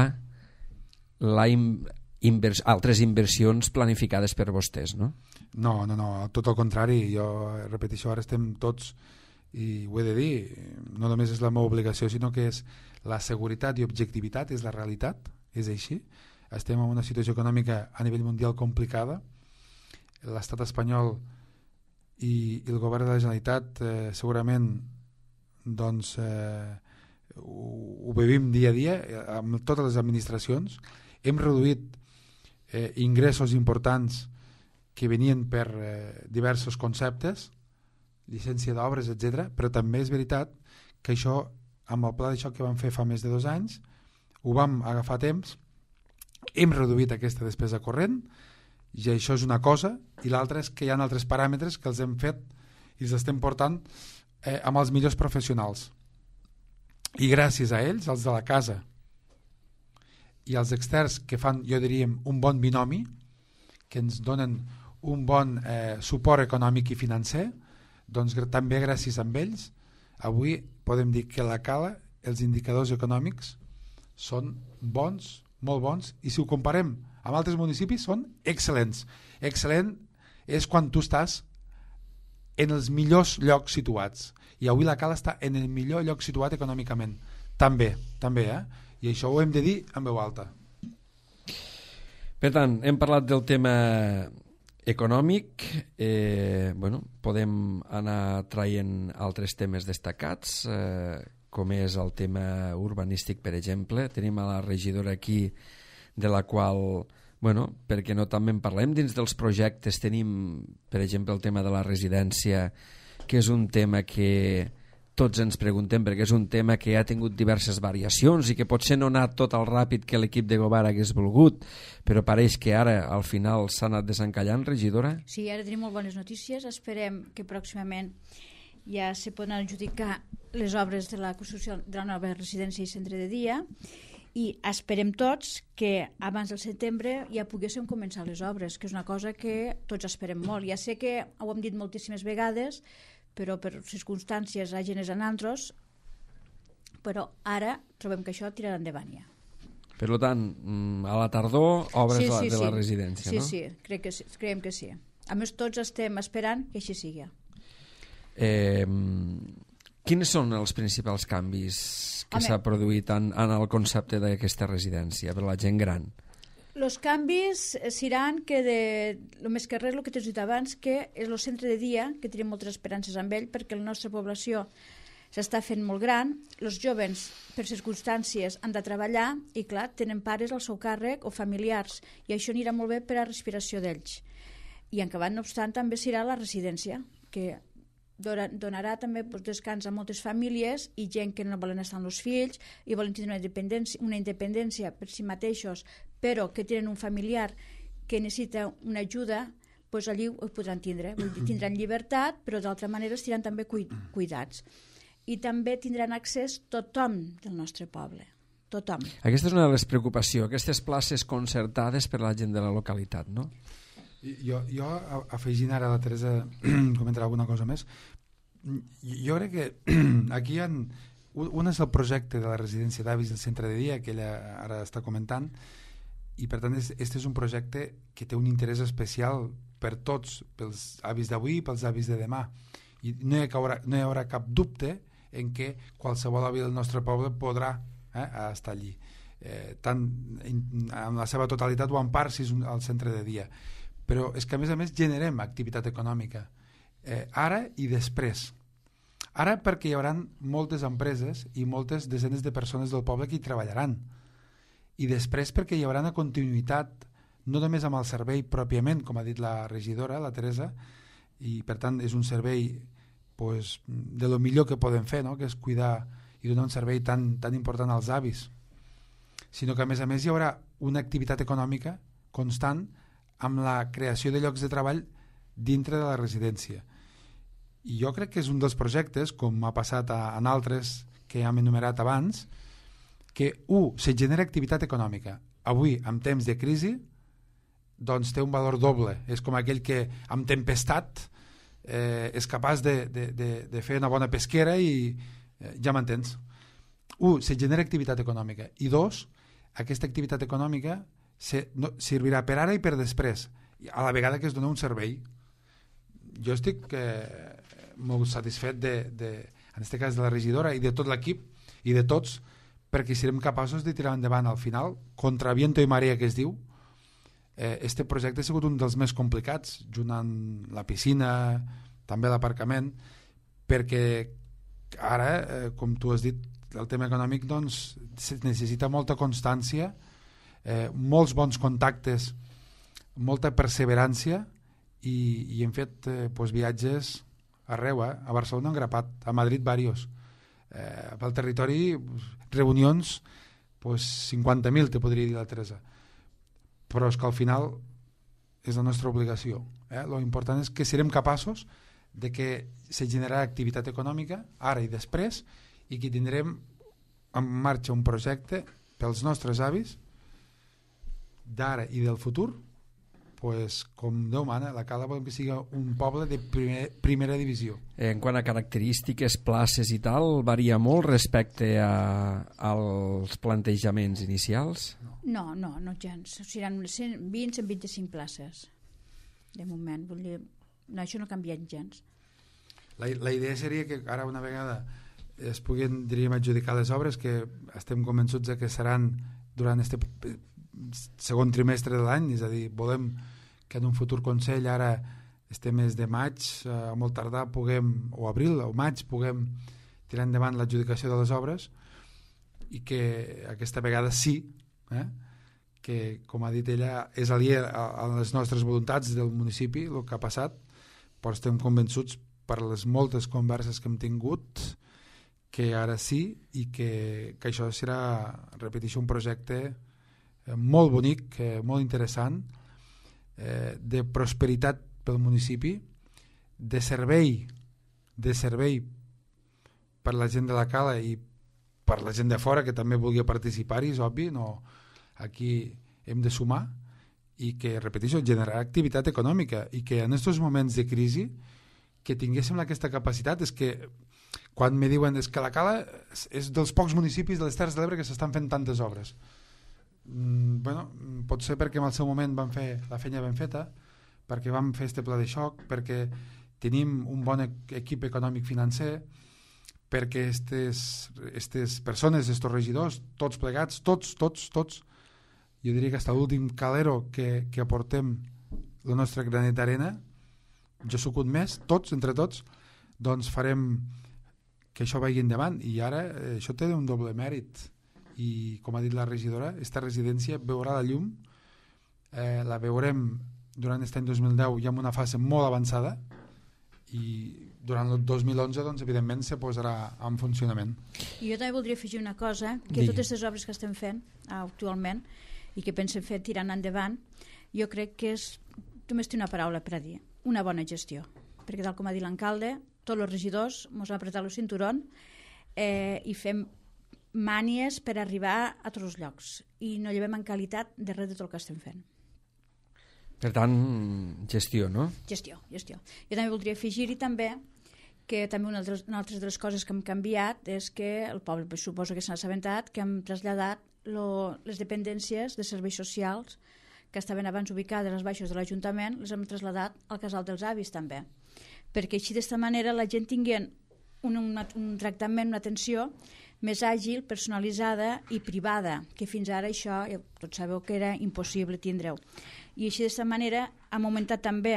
la invers... altres inversions planificades per vostès, no? No, no, no, tot el contrari. Jo repeteixo, ara estem tots, i ho he de dir, no només és la meva obligació, sinó que és la seguretat i objectivitat, és la realitat, és així. Estem en una situació econòmica a nivell mundial complicada. L'estat espanyol i, i el govern de la Generalitat eh, segurament doncs, eh, ho, ho vivim dia a dia amb totes les administracions. Hem reduït eh, ingressos importants que venien per eh, diversos conceptes, llicència d'obres, etcètera, però també és veritat que això, amb el pla de xoc que vam fer fa més de dos anys, ho vam agafar a temps, hem reduït aquesta despesa corrent, i això és una cosa, i l'altra és que hi ha altres paràmetres que els hem fet i els estem portant eh, amb els millors professionals. I gràcies a ells, els de la casa i els externs que fan, jo diríem, un bon binomi, que ens donen un bon eh, suport econòmic i financer, doncs també gràcies a ells avui podem dir que a la Cala els indicadors econòmics són bons, molt bons, i si ho comparem amb altres municipis són excel·lents. Excel·lent és quan tu estàs en els millors llocs situats, i avui la Cala està en el millor lloc situat econòmicament, també, també eh? I això ho hem de dir en veu alta. Per tant, hem parlat del tema econòmic, eh, bueno, podem anar traient altres temes destacats, eh, com és el tema urbanístic, per exemple. Tenim a la regidora aquí, de la qual, bueno, perquè no també en parlem, dins dels projectes tenim, per exemple, el tema de la residència, que és un tema que tots ens preguntem, perquè és un tema que ha tingut diverses variacions i que potser no ha anat tot el ràpid que l'equip de govern hagués volgut, però pareix que ara al final s'ha anat desencallant, regidora? Sí, ara tenim molt bones notícies. Esperem que pròximament ja se poden adjudicar les obres de la construcció de la nova residència i centre de dia, i esperem tots que abans del setembre ja poguéssim començar les obres, que és una cosa que tots esperem molt. Ja sé que ho hem dit moltíssimes vegades, però per circumstàncies ajenes a nosaltres, però ara trobem que això tirarà endavant ja. Per tant, a la tardor, obres sí, sí, de la sí. residència, sí, no? Sí, sí, crec que sí, creiem que sí. A més, tots estem esperant que així sigui. Eh, quins són els principals canvis que s'ha produït en, en el concepte d'aquesta residència per la gent gran? Els canvis seran que, de, el més que res, el que t'he dit abans, que és el centre de dia, que tenim moltes esperances amb ell, perquè la nostra població s'està fent molt gran, els joves, per circumstàncies, han de treballar i, clar, tenen pares al seu càrrec o familiars, i això anirà molt bé per a la respiració d'ells. I en acabat, no obstant, també serà la residència, que donarà també doncs, descans a moltes famílies i gent que no volen estar amb els fills i volen tenir una independència, una independència per si mateixos, però que tenen un familiar que necessita una ajuda, doncs allí ho podran tindre. Vull dir, tindran llibertat, però d'altra manera estiran també cuidats. I també tindran accés tothom del nostre poble. Tothom. Aquesta és una de les preocupacions, aquestes places concertades per la gent de la localitat, no? Jo, jo afegint ara la Teresa comentarà alguna cosa més, jo crec que aquí hi ha un és el projecte de la residència d'avis del centre de dia que ella ara està comentant, i per tant este és un projecte que té un interès especial per tots, pels avis d'avui i pels avis de demà, i no hi haurà, no hi haurà cap dubte en què qualsevol avi del nostre poble podrà eh, estar allí, eh, tant en, en la seva totalitat o en part si és un, al centre de dia. Però és que a més a més generem activitat econòmica eh, ara i després. Ara perquè hi haurà moltes empreses i moltes desenes de persones del poble que hi treballaran, i després perquè hi haurà una continuïtat no només amb el servei pròpiament, com ha dit la regidora, la Teresa, i per tant és un servei pues, de lo millor que podem fer, no? Que és cuidar i donar un servei tan, tan important als avis, sinó que a més a més hi haurà una activitat econòmica constant amb la creació de llocs de treball dintre de la residència. I jo crec que és un dels projectes, com ha passat a, en altres que hem enumerat abans, que, un, se genera activitat econòmica. Avui, en temps de crisi, doncs té un valor doble. És com aquell que, amb tempestat, eh, és capaç de, de, de, de fer una bona pesquera i eh, ja m'entens. Un, se genera activitat econòmica. I dos, aquesta activitat econòmica Se, no, servirà per ara i per després, a la vegada que es dona un servei. Jo estic eh, molt satisfet de, de, en aquest cas de la regidora i de tot l'equip i de tots, perquè serem capaços de tirar endavant al final, contra viento i marea que es diu. eh, este projecte ha sigut un dels més complicats, junt amb la piscina, també l'aparcament, perquè ara, eh, com tu has dit, el tema econòmic doncs, necessita molta constància, eh, molts bons contactes, molta perseverància i, i hem fet eh, pues, viatges arreu, eh? A Barcelona en grapat, a Madrid varios, eh, pel territori reunions pues, cinquanta mil te podria dir la Teresa, però és que al final és la nostra obligació, eh? Lo important és que serem capaços de que se generarà activitat econòmica ara i després i que tindrem en marxa un projecte pels nostres avis d'ara i del futur, pues, com Déu mana, la Cala volem que sigui un poble de primer, primera divisió. En quant a característiques, places i tal, varia molt respecte a, als plantejaments inicials? No, no, no gens. Seran cent vint a cent vint-i-cinc places, de moment. Vull dir, no, això no ha canviat gens. La, la idea seria que ara una vegada es puguin, diríem, adjudicar les obres, que estem convençuts de que seran durant este segon trimestre de l'any, és a dir, volem que en un futur Consell, ara este mes de maig, a molt tardar puguem, o abril o maig, puguem tirar endavant l'adjudicació de les obres i que aquesta vegada sí, eh, que com ha dit ella és aliè a, a les nostres voluntats del municipi, el que ha passat, però estem convençuts per les moltes converses que hem tingut que ara sí i que, que això serà, repeteixo, un projecte molt bonic, molt interessant, eh, de prosperitat pel municipi, de servei, de servei per la gent de la Cala i per la gent de fora que també vulgui participar-hi, és obvi, no, aquí hem de sumar i que, repeteixo, generar activitat econòmica i que en aquests moments de crisi que tinguéssim aquesta capacitat. És que quan me diuen és que la Cala és dels pocs municipis de les Terres de l'Ebre que s'estan fent tantes obres. Mm, bueno, pot ser perquè en el seu moment van fer la feina ben feta, perquè vam fer este pla de xoc, perquè tenim un bon equip econòmic financer, perquè estes, estes persones, estos regidors, tots plegats, tots, tots, tots, jo diria que fins a l'últim calero que, que aportem la nostra granet d'arena, jo soc un més, tots, entre tots, doncs farem que això vagi endavant i ara eh, això té un doble mèrit i com ha dit la regidora, esta residència veurà la llum, eh, la veurem durant aquest any dos mil deu ja en una fase molt avançada i durant el dos mil onze doncs evidentment se posarà en funcionament. I jo també voldria afegir una cosa, que Digui. totes les obres que estem fent actualment i que pensem fer tirant endavant, jo crec que és, només té una paraula per a dir, una bona gestió, perquè tal com ha dit l'alcalde, tots els regidors ens han apretat el cinturón eh, i fem mànies per arribar a tots els llocs i no llevem en qualitat de res de tot el que estem fent. Per tant, gestió, no? Gestió, gestió. Jo també voldria afegir-hi també que també una altra, una altra de les coses que hem canviat és que el poble, pues, suposo que s'ha assabentat, que hem traslladat lo, les dependències de serveis socials que estaven abans ubicades als baixos de l'Ajuntament, les hem traslladat al Casal dels Avis també, perquè així d'esta manera la gent tinguin un, un, un tractament, una atenció més àgil, personalitzada i privada, que fins ara això, ja tots sabeu que era impossible tindre-ho. I així d'esta manera hem augmentat també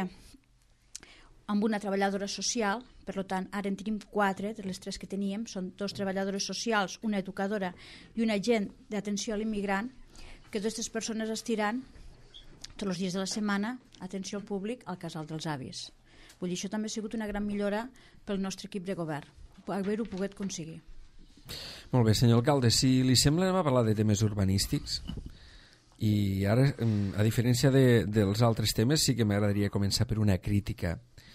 amb una treballadora social, per tant ara en tenim quatre, de les tres que teníem, són dos treballadores socials, una educadora i un agent d'atenció a l'immigrant, que totes aquestes persones estiran tots els dies de la setmana, atenció al públic al Casal dels Avis. Vull dir, això també ha sigut una gran millora pel nostre equip de govern, haver-ho pogut aconseguir. Molt bé, senyor alcalde, si li sembla anem a parlar de temes urbanístics i ara, a diferència de, dels altres temes, sí que m'agradaria començar per una crítica.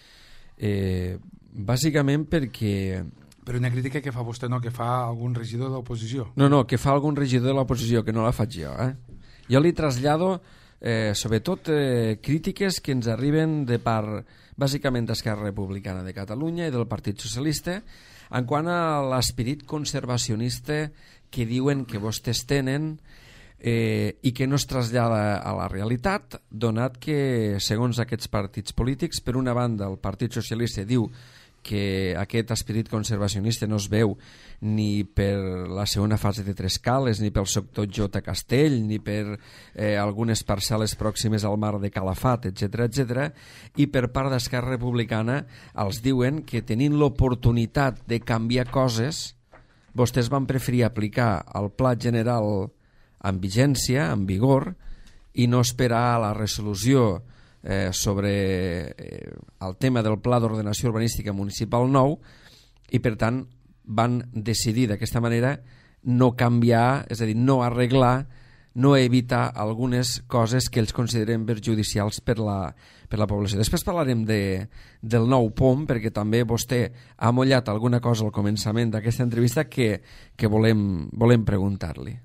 Eh, bàsicament perquè... Però una crítica que fa vostè, no que fa algun regidor de l'oposició. No, no, que fa algun regidor de l'oposició, que no la faig jo. Eh? Jo li trasllado eh, sobretot eh, crítiques que ens arriben de part, bàsicament, d'Esquerra Republicana de Catalunya i del Partit Socialista, en quant a l'esperit conservacionista que diuen que vostès tenen eh, i que no es trasllada a la realitat, donat que, segons aquests partits polítics, per una banda el Partit Socialista diu que aquest esperit conservacionista no es veu ni per la segona fase de Trescales, ni pel sector J. Castell, ni per eh, algunes parcel·les pròximes al mar de Calafat, etcètera, etcètera, i per part d'Esquerra Republicana els diuen que tenint l'oportunitat de canviar coses vostès van preferir aplicar el pla general en vigència, en vigor, i no esperar a la resolució eh, sobre eh, el tema del Pla d'Ordenació Urbanística Municipal nou, i per tant van decidir d'aquesta manera no canviar, és a dir, no arreglar, no evitar algunes coses que ells consideren perjudicials per la, per la població. Després parlarem de, del nou P O M, perquè també vostè ha mollat alguna cosa al començament d'aquesta entrevista que, que volem, volem preguntar-li.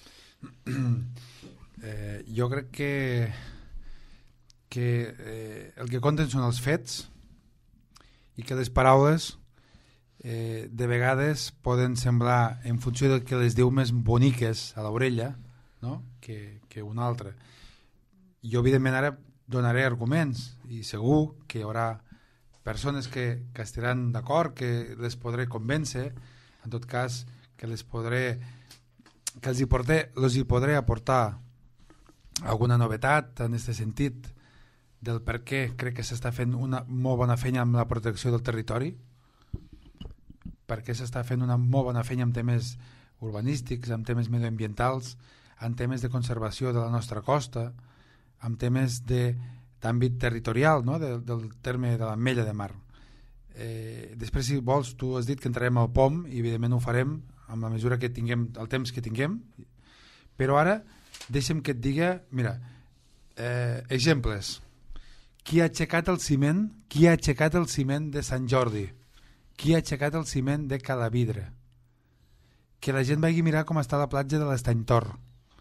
Eh, jo crec que, que eh, el que compten són els fets i que les paraules eh, de vegades poden semblar, en funció del que les diu, més boniques a l'orella, no? que, que un altre. Jo evidentment ara donaré arguments i segur que hi haurà persones que, que estaran d'acord, que les podré convèncer, en tot cas que les podré que els hi, porté, els hi podré aportar alguna novetat en aquest sentit del per què crec que s'està fent una molt bona feina amb la protecció del territori, per què s'està fent una molt bona feina amb temes urbanístics, amb temes medioambientals, en temes de conservació de la nostra costa, en temes d'àmbit territorial, no? de, del terme de l'Ametlla de Mar. Eh, després, si vols, tu has dit que entrarem al P O M i evidentment ho farem amb la mesura que tinguem, el temps que tinguem, però ara deixa'm que et diga, mira, eh, exemples. Qui ha aixecat el ciment? Qui ha aixecat el ciment de Sant Jordi? Qui ha aixecat el ciment de Calavidre? Que la gent vagi a mirar com està la platja de l'Estany Tor.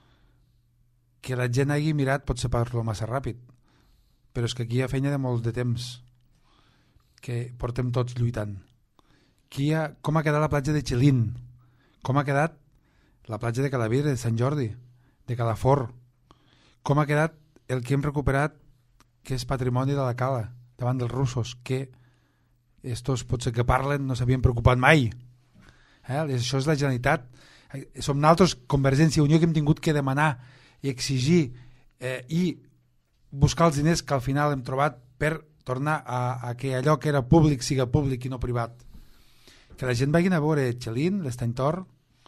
Que la gent hagi mirat, potser parlo massa ràpid, però és que aquí hi ha feina de molt de temps que portem tots lluitant. Qui ha, com ha quedat la platja de Xilín? Com ha quedat la platja de Calavidre, de Sant Jordi, de Calafort? Com ha quedat el que hem recuperat, que és patrimoni de la Cala, davant dels russos, que estos potser que parlen no s'havien preocupat mai. Eh? Això és la Generalitat. Som nosaltres, Convergència i Unió, que hem tingut que demanar i exigir eh, i buscar els diners que al final hem trobat per tornar a, a que allò que era públic siga públic i no privat. Que la gent vagin a veure Xelín, l'Estany Tor,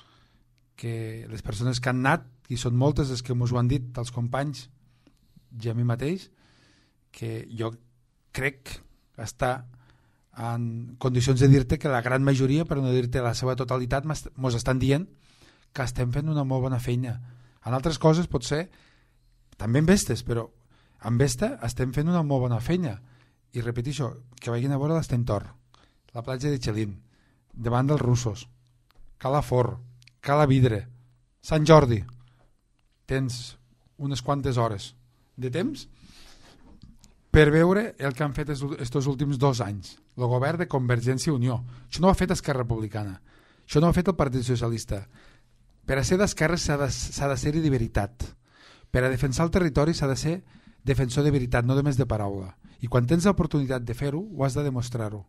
que les persones que han anat, i són moltes les que ens ho han dit, els companys i a mi mateix, que jo crec estar en condicions de dir-te que la gran majoria, per no dir-te la seva totalitat, ens estan dient que estem fent una molt bona feina. En altres coses potser també en vestes, però en vesta estem fent una molt bona feina. I repeteixo, que vagin a veure l'Estany Tor, la platja de Xelín, davant dels russos, Calafort, Calavidre, Sant Jordi. Tens unes quantes hores de temps per veure el que han fet estos últims dos anys el govern de Convergència i Unió. Això no ho ha fet Esquerra Republicana, això no ho ha fet el Partit Socialista. Per a ser d'esquerra s'ha de, s'ha de ser-hi de veritat. Per a defensar el territori s'ha de ser defensor de veritat, no només de paraula. I quan tens l'oportunitat de fer-ho, ho has de demostrar-ho.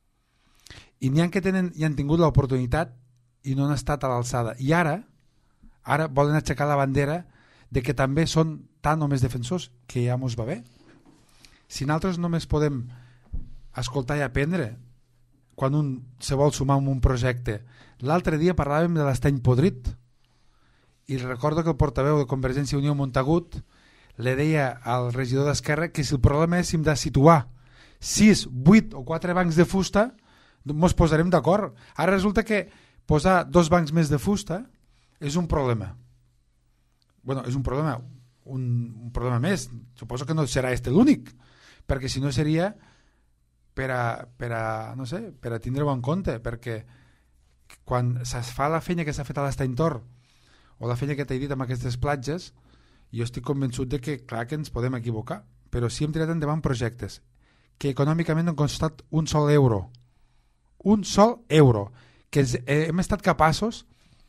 I n'hi ha que tenen, i han tingut l'oportunitat i no han estat a l'alçada. I ara, ara volen aixecar la bandera de que també són tan o més defensors, que ja mos va bé. Si nosaltres només podem escoltar i aprendre quan un se vol sumar en un projecte. L'altre dia parlàvem de l'Estany Podrit i recordo que el portaveu de Convergència i Unió, Montagut, li deia al regidor d'Esquerra que si el problema és si hem de situar sis, vuit o quatre bancs de fusta, ens posarem d'acord. Ara resulta que posar dos bancs més de fusta és un problema. Bueno, és un problema, un, un problema més. Suposo que no serà este l'únic, perquè si no seria per a, per a, no sé, per a tindre-ho en compte, perquè quan es fa la feina que s'ha fet a l'Estany Tor o la feina que t'he dit amb aquestes platges, jo estic convençut de que clar que ens podem equivocar, però sí hem tirat endavant projectes que econòmicament no han costat un sol euro, un sol euro, que ens, eh, hem estat capaços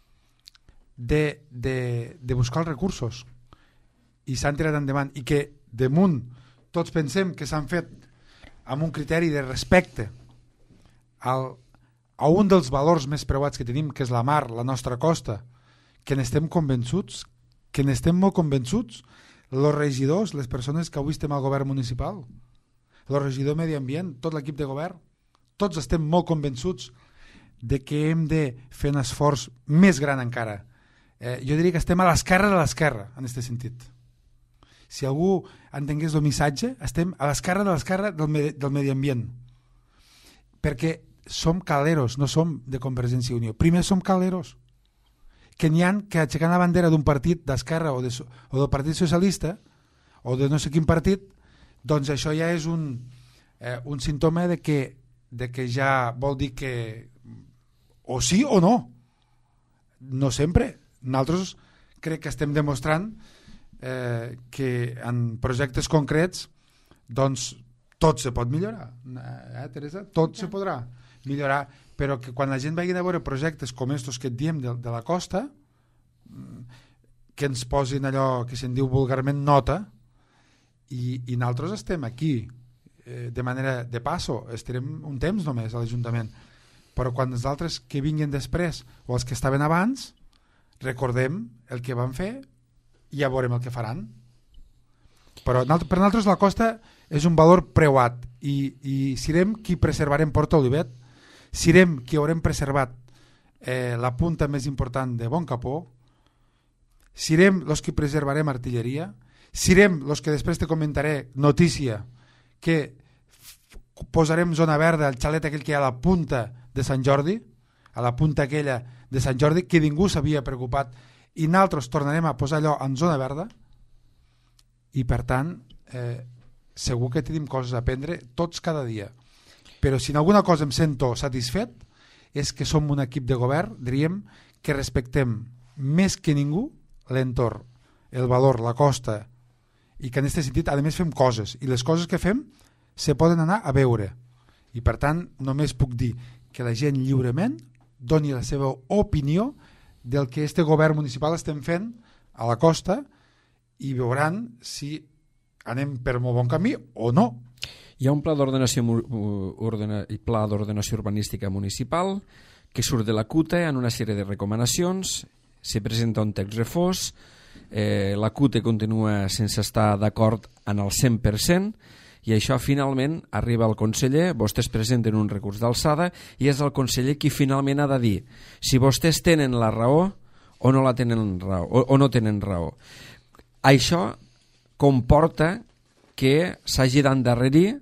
de, de, de buscar els recursos i s'han tirat endavant, i que damunt tots pensem que s'han fet amb un criteri de respecte al, a un dels valors més preuats que tenim, que és la mar, la nostra costa, que n'estem convençuts, que n'estem molt convençuts, els regidors, les persones que avui estem al govern municipal, el regidor de Medi Ambient, tot l'equip de govern, tots estem molt convençuts de que hem de fer un esforç més gran encara. Eh, jo diria que estem a l'esquerra de l'esquerra, en aquest sentit. Si algú entengués el missatge, estem a l'esquerra de l'esquerra del, me del medi ambient. Perquè som calderos, no som de Convergència i Unió. Primer som calderos. Que n'hi ha que aixecant la bandera d'un partit d'esquerra o, de, o del Partit Socialista o de no sé quin partit, doncs això ja és un, eh, un símptoma de que, de que ja vol dir que o sí o no. No sempre. Nosaltres crec que estem demostrant eh, que en projectes concrets doncs tot se pot millorar, eh, Teresa? Tot se podrà millorar, però que quan la gent vagi a veure projectes com estos que et diem de, de la costa, que ens posin allò que se'n diu vulgarment nota, i, i nosaltres estem aquí eh, de manera de passo, estarem un temps només a l'Ajuntament, però quan els altres que vinguin després o els que estaven abans, recordem el que van fer i ja veurem el que faran. Però per nosaltres la costa és un valor preuat i, i serem qui preservarem Port Olivet, serem qui haurem preservat eh, la punta més important de Bon Capó, serem els que preservarem artilleria, serem els que després te comentaré notícia que posarem zona verda al xalet aquell que hi ha a la punta de Sant Jordi, a la punta aquella de Sant Jordi, que ningú s'havia preocupat, i nosaltres tornarem a posar allò en zona verda, i per tant eh, segur que tenim coses a aprendre tots cada dia. Però si en alguna cosa em sento satisfet és que som un equip de govern, diríem, que respectem més que ningú l'entorn, el valor, la costa, i que en aquest sentit a més fem coses, i les coses que fem se poden anar a veure, i per tant només puc dir que la gent lliurement doni la seva opinió del que este govern municipal estem fent a la costa i veuran si anem per molt bon camí o no. Hi ha un pla d'ordenació ordena, pla d'ordenació urbanística municipal que surt de la C U T E en una sèrie de recomanacions, se presenta un text refós, eh, la C U T E continua sense estar d'acord en el cent per cent, i això finalment arriba al conseller, vostès presenten un recurs d'alçada i és el conseller qui finalment ha de dir si vostès tenen la raó o no la tenen raó, o, o no tenen raó. Això comporta que s'hagi d'endarrerir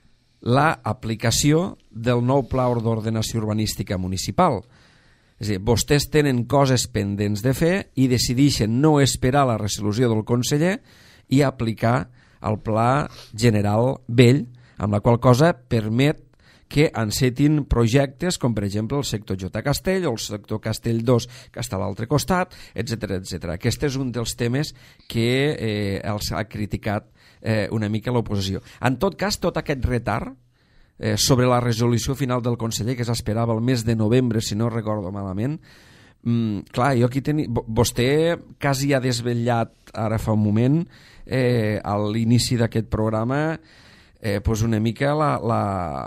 l'aplicació del nou pla d'ordenació urbanística municipal. És a dir, vostès tenen coses pendents de fer i decideixen no esperar la resolució del conseller i aplicar el pla general vell, amb la qual cosa permet que encetin projectes com per exemple el sector J Castell o el sector Castell dos que està a l'altre costat, etcètera etcètera. Aquest és un dels temes que eh, els ha criticat eh, una mica l'oposició. En tot cas, tot aquest retard eh, sobre la resolució final del conseller, que s'esperava el mes de novembre, si no recordo malament, mm, clar, jo aquí tenia... Vostè quasi ha desvetllat ara fa un moment eh, a l'inici d'aquest programa eh, pues una mica la, la,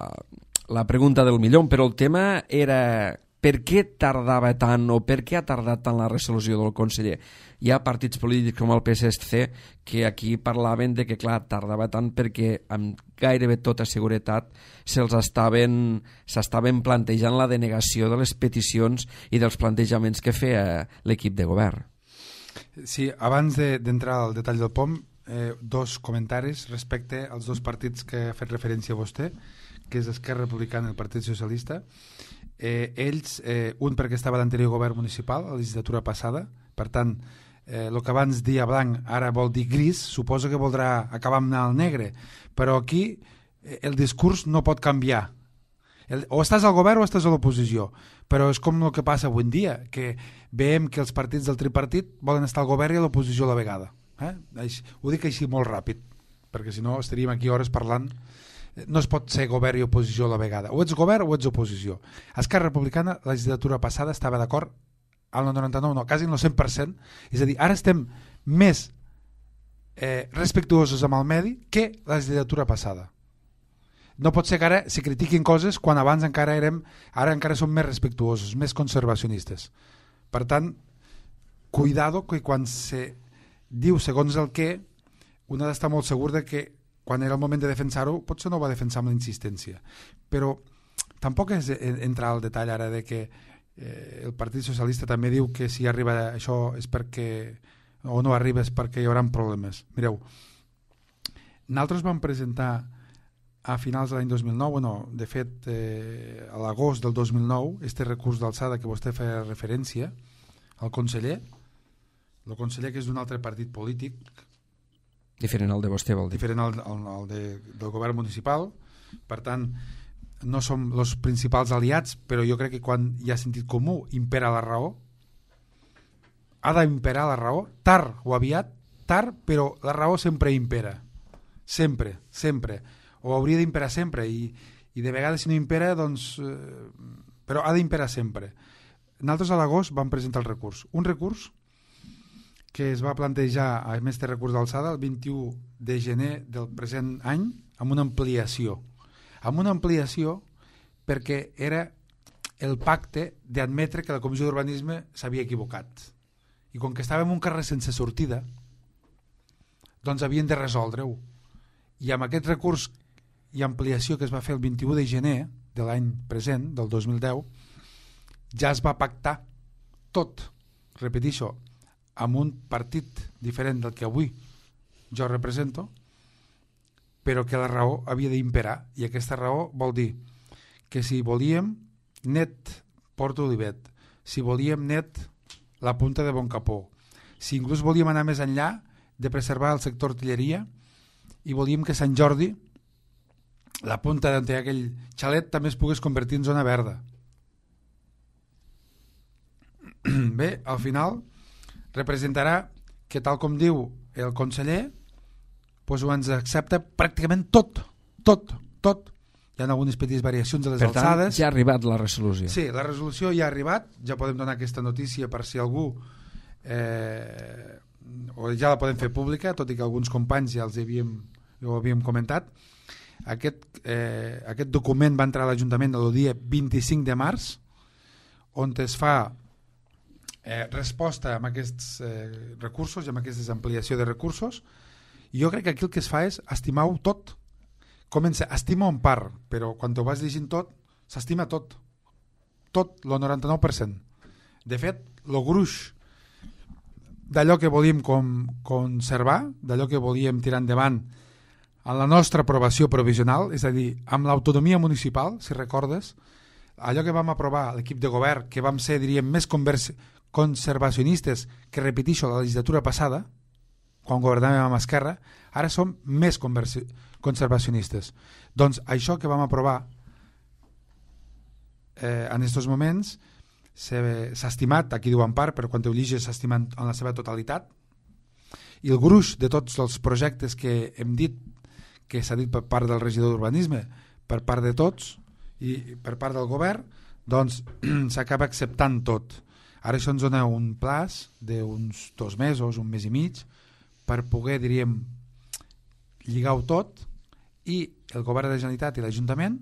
la pregunta del millor, però el tema era per què tardava tant o per què ha tardat tant la resolució del conseller. Hi ha partits polítics com el P S C que aquí parlaven de que clar, tardava tant perquè amb gairebé tota seguretat se'ls estaven, s'estaven plantejant la denegació de les peticions i dels plantejaments que feia l'equip de govern. Sí, abans d'entrar de, al detall del P O M, eh, dos comentaris respecte als dos partits que ha fet referència a vostè, que és Esquerra Republicana i el Partit Socialista. Eh, ells, eh, un perquè estava a l'anterior govern municipal, a la legislatura passada, per tant, eh, el que abans dia blanc ara vol dir gris, suposa que voldrà acabar amb el negre, però aquí eh, el discurs no pot canviar. El, o estàs al govern o estàs a l'oposició, però és com el que passa avui en dia, que veiem que els partits del tripartit volen estar al govern i a l'oposició a la vegada. Eh? Ho dic així molt ràpid, perquè si no estaríem aquí hores parlant. No es pot ser govern i oposició a la vegada. O ets govern o ets oposició. Esquerra Republicana, la legislatura passada, estava d'acord al noranta-nou, no, quasi el cent per cent. És a dir, ara estem més eh, respectuosos amb el medi que la legislatura passada. No pot ser que ara se critiquin coses quan abans encara érem, ara encara som més respectuosos, més conservacionistes. Per tant, cuidado que quan se diu segons el què, un ha d'estar molt segur de que quan era el moment de defensar-ho, potser no ho va defensar amb la insistència. Però tampoc és entrar al detall ara de que eh, el Partit Socialista també diu que si arriba això és perquè o no arriba és perquè hi haurà problemes. Mireu, nosaltres vam presentar a finals de l'any dos mil nou, bueno, de fet eh, a l'agost del dos mil nou, este recurs d'alçada que vostè feia referència al conseller, el conseller que és d'un altre partit polític, diferent al de vostè, vol dir. Diferent al, al, al de, del govern municipal, per tant no som els principals aliats, però jo crec que quan hi ha sentit comú impera la raó, ha d'imperar la raó, tard o aviat, tard, però la raó sempre impera, sempre, sempre, o hauria d'imperar sempre, i, i de vegades si no impera, doncs, eh, però ha d'imperar sempre. Nosaltres a l'agost vam presentar el recurs, un recurs que es va plantejar a més de recurs d'alçada el vint-i-u de gener del present any amb una ampliació, amb una ampliació perquè era el pacte d'admetre que la Comissió d'Urbanisme s'havia equivocat. I com que estàvem en un carrer sense sortida, doncs havien de resoldre-ho. I amb aquest recurs i ampliació que es va fer el vint-i-u de gener de l'any present, del dos mil deu, ja es va pactar tot, repeteixo, amb un partit diferent del que avui jo represento, però que la raó havia d'imperar. I aquesta raó vol dir que si volíem net Port Olivet, si volíem net la punta de Boncapó, si inclús volíem anar més enllà de preservar el sector artilleria i volíem que Sant Jordi, la punta d'on hi ha aquell xalet, també es pogués convertir en zona verda. Bé, al final representarà que, tal com diu el conseller, doncs ho ens accepta pràcticament tot, tot, tot. Hi ha algunes petites variacions de les per tant, alçades. Ja ha arribat la resolució. Sí, la resolució ja ha arribat, ja podem donar aquesta notícia per si algú eh, o ja la podem fer pública, tot i que alguns companys ja els havíem, ja ho havíem comentat. Aquest, eh, aquest document va entrar a l'Ajuntament el dia vint-i-cinc de març, on es fa eh, resposta amb aquests eh, recursos i amb aquesta ampliació de recursos, i jo crec que aquí el que es fa és estimar-ho tot. Comença, estima un part, però quan ho vas llegint tot, s'estima tot. Tot, el noranta-nou per cent. De fet, el gruix d'allò que volíem com, conservar, d'allò que volíem tirar endavant en la nostra aprovació provisional, és a dir, amb l'autonomia municipal, si recordes, allò que vam aprovar l'equip de govern, que vam ser, diríem, més conservacionistes que, repetixo, la legislatura passada, quan governàvem amb Esquerra, ara som més conservacionistes. Doncs això que vam aprovar eh, en aquests moments s'ha estimat, aquí diu en part, però quan ho llegis s'ha estimat en la seva totalitat, i el gruix de tots els projectes que hem dit, que s'ha dit per part del regidor d'Urbanisme, per part de tots i per part del govern, doncs s'acaba acceptant tot. Ara això ens dona un plaç d'uns dos mesos, un mes i mig, per poder, diríem, lligar-ho tot, i el govern de la Generalitat i l'Ajuntament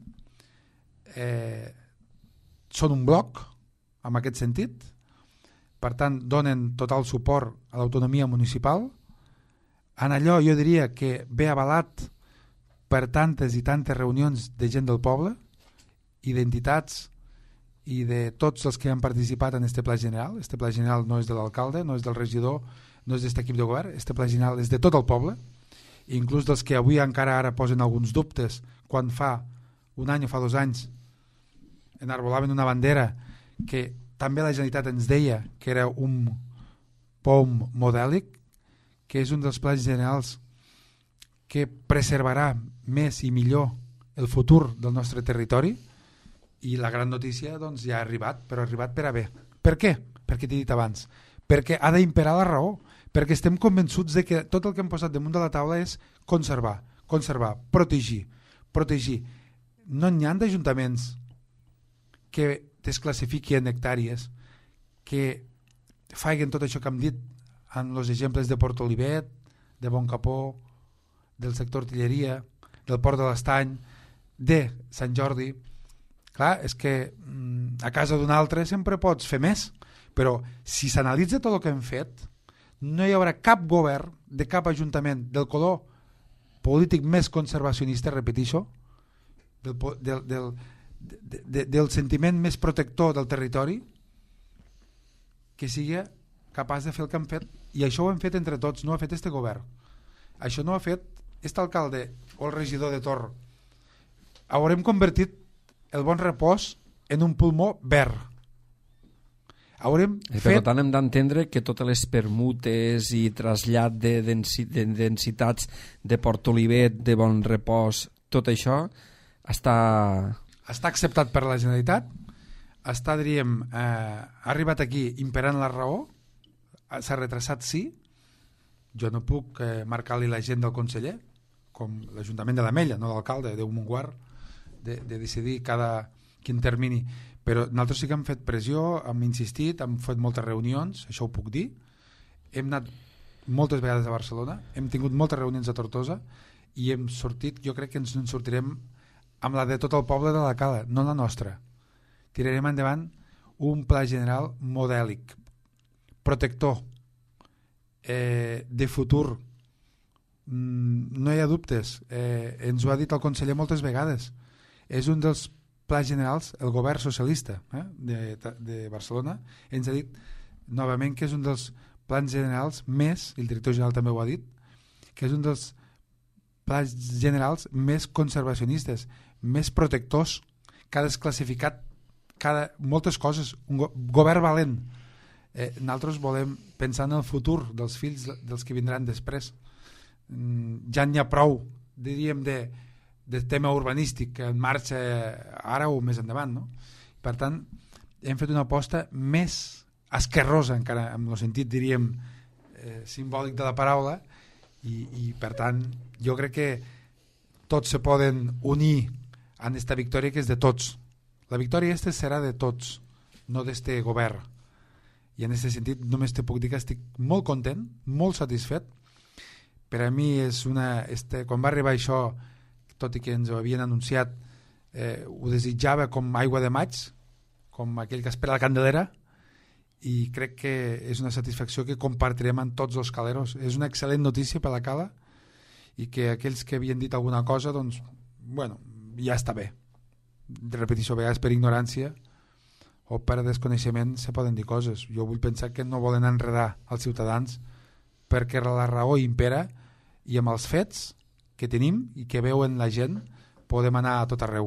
eh, són un bloc en aquest sentit, per tant donen total suport a l'autonomia municipal en allò, jo diria, que ve avalat per tantes i tantes reunions de gent del poble i d'entitats i de tots els que han participat en este pla general. Este pla general no és de l'alcalde, no és del regidor, no és d'aquest equip de govern, este pla general és de tot el poble, inclús dels que avui encara ara posen alguns dubtes, quan fa un any o fa dos anys enarbolaven una bandera que també la Generalitat ens deia que era un POM modèlic, que és un dels plans generals que preservarà més i millor el futur del nostre territori, i la gran notícia doncs, ja ha arribat, però ha arribat per a bé. Per què? Perquè t'he dit abans, perquè ha d'imperar la raó, perquè estem convençuts de que tot el que hem posat damunt de la taula és conservar, conservar, protegir, protegir. No n'hi ha d'ajuntaments que desclassifiquin en hectàrees, que faiguen tot això que hem dit en els exemples de Port Olivet, de Boncapó, del sector artilleria, del Port de l'Estany, de Sant Jordi. Clar, és que a casa d'un altre sempre pots fer més, però si s'analitza tot el que hem fet, no hi haurà cap govern de cap ajuntament del color polític més conservacionista, repetixo, del, del, del, de, de, del sentiment més protector del territori, que sigui capaç de fer el que han fet. I això ho hem fet entre tots, no ho ha fet este govern. Això no ho ha fet este alcalde o el regidor de Tor. Haurem convertit el Bon Repòs en un pulmó verd. Haurem I fet... per tant hem d'entendre que totes les permutes i trasllat de, densi, de densitats de Port Olivet, de Bon Repòs, tot això està... Està acceptat per la Generalitat, està, diríem, eh, ha arribat aquí imperant la raó, s'ha retrasat, sí. Jo no puc eh, marcar-li la gent del conseller, com l'Ajuntament de l'Ametlla, no l'alcalde, Déu mon guard, de, de decidir cada quin termini. Però nosaltres sí que hem fet pressió, hem insistit, hem fet moltes reunions, això ho puc dir. Hem anat moltes vegades a Barcelona, hem tingut moltes reunions a Tortosa i hem sortit, jo crec que ens en sortirem amb la de tot el poble de la Cala, no la nostra. Tirarem endavant un pla general modèlic, protector, eh, de futur. Mm, no hi ha dubtes, eh, ens ho ha dit el conseller moltes vegades. És un dels plans generals, el govern socialista eh, de, de Barcelona ens ha dit novament que és un dels plans generals més, el director general també ho ha dit, que és un dels plans generals més conservacionistes, més protectors, que ha desclassificat cada, moltes coses, un go govern valent. Eh, nosaltres volem pensar en el futur dels fills dels que vindran després. Mm, ja n'hi ha prou, diríem, de de tema urbanístic que en marxa ara o més endavant, no? Per tant, hem fet una aposta més esquerrosa encara, en el sentit, diríem, eh, simbòlic de la paraula, i, i per tant jo crec que tots se poden unir en aquesta victòria que és de tots. La victòria aquesta serà de tots, no d'este govern, i en aquest sentit només te puc dir que estic molt content, molt satisfet. Per a mi és una... Este, quan va arribar això, tot i que ens ho havien anunciat, eh, ho desitjava com aigua de maig, com aquell que espera la Candelera, i crec que és una satisfacció que compartirem amb tots els caleros. És una excel·lent notícia per la Cala, i que aquells que havien dit alguna cosa, doncs, bueno, ja està bé. De repetició, a vegades per ignorància o per desconeixement se poden dir coses. Jo vull pensar que no volen enredar els ciutadans perquè la raó impera, i amb els fets que tenim i que veuen la gent podem anar a tot arreu.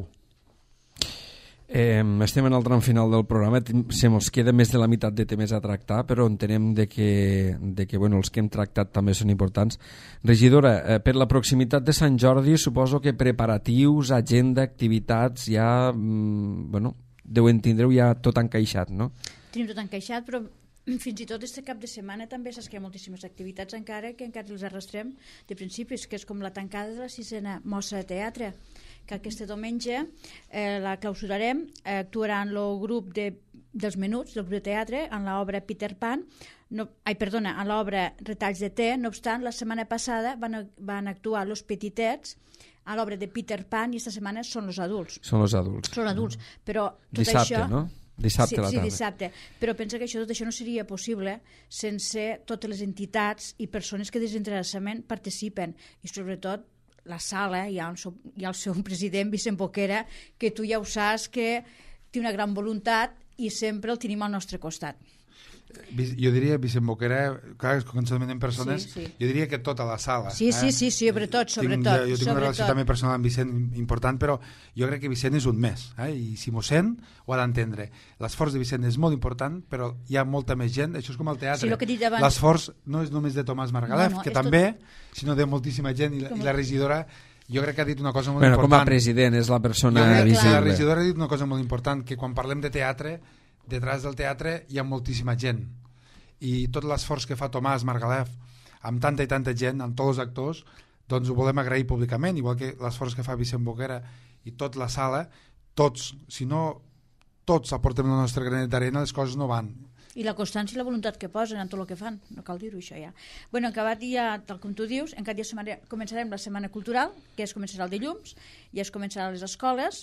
Eh, estem en el tram final del programa, se mos queda més de la meitat de temes a tractar, però entenem de que, de que bueno, els que hem tractat també són importants. Regidora, eh, per la proximitat de Sant Jordi suposo que preparatius, agenda, activitats ja, mm, bueno, deuen tindreu ja tot encaixat, no? Tenim tot encaixat, però fins i tot este cap de setmana també saps que hi ha moltíssimes activitats encara que encara els arrastrem de principis, que és com la tancada de la sisena mostra de teatre, que aquest diumenge eh, la clausurarem, eh, actuaran el grup de, dels Menuts, del grup de teatre, en l'obra Peter Pan, no, ai, perdona, en l'obra Retalls de te. No obstant, la setmana passada van, van actuar Los Petitets a l'obra de Peter Pan, i esta setmana són els adults. Són els adults. Són adults, però tot dissabte, això... no? Dissabte sí, a la tarda. Sí, dissabte. Però pensa que això, tot això no seria possible sense totes les entitats i persones que desinteressament participen. I sobretot la sala, hi ha, un, hi ha el seu president, Vicent Boquera, que tu ja ho saps que té una gran voluntat i sempre el tenim al nostre costat. Jo diria, Vicent Boquera, clar, quan s'anomenen persones, sí, sí. Jo diria que tota la sala. Sí, eh? sí, sí, sobretot, sobretot. Tinc, jo, jo tinc sobretot. una relació també personal amb Vicent important, però jo crec que Vicent és un més, eh? I si m'ho sent, ho ha d'entendre. L'esforç de Vicent és molt important, però hi ha molta més gent, això és com el teatre. Sí, lo que he dit abans... L'esforç no és només de Tomàs Margalef, no, no, que també, tot... sinó de moltíssima gent, i la, com... i la regidora... Jo crec que ha dit una cosa molt bueno, important. Com a president és la persona jo crec visible. Que la regidora ha dit una cosa molt important, que quan parlem de teatre, detrás del teatre hi ha moltíssima gent. I tot l'esforç que fa Tomàs Margalef amb tanta i tanta gent, amb tots els actors, doncs ho volem agrair públicament, igual que l'esforç que fa Vicent Boquera i tot la sala, tots, si no tots aportem la nostra granet d'arena, les coses no van. I la constància i la voluntat que posen en tot el que fan, no cal dir-ho això ja. Bueno, acabat ja, tal com tu dius, encara ja setmana, començarem la setmana cultural, que es començarà el dilluns, ja es començarà a les escoles,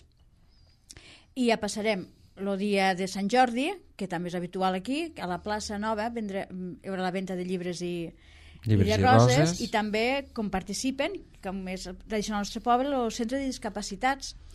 i ja passarem el dia de Sant Jordi, que també és habitual aquí, a la plaça Nova vendrà, hi haurà la venda de llibres i, llibres i de i roses, roses, i també, com participen, com és tradicional al nostre poble, el centre de discapacitats.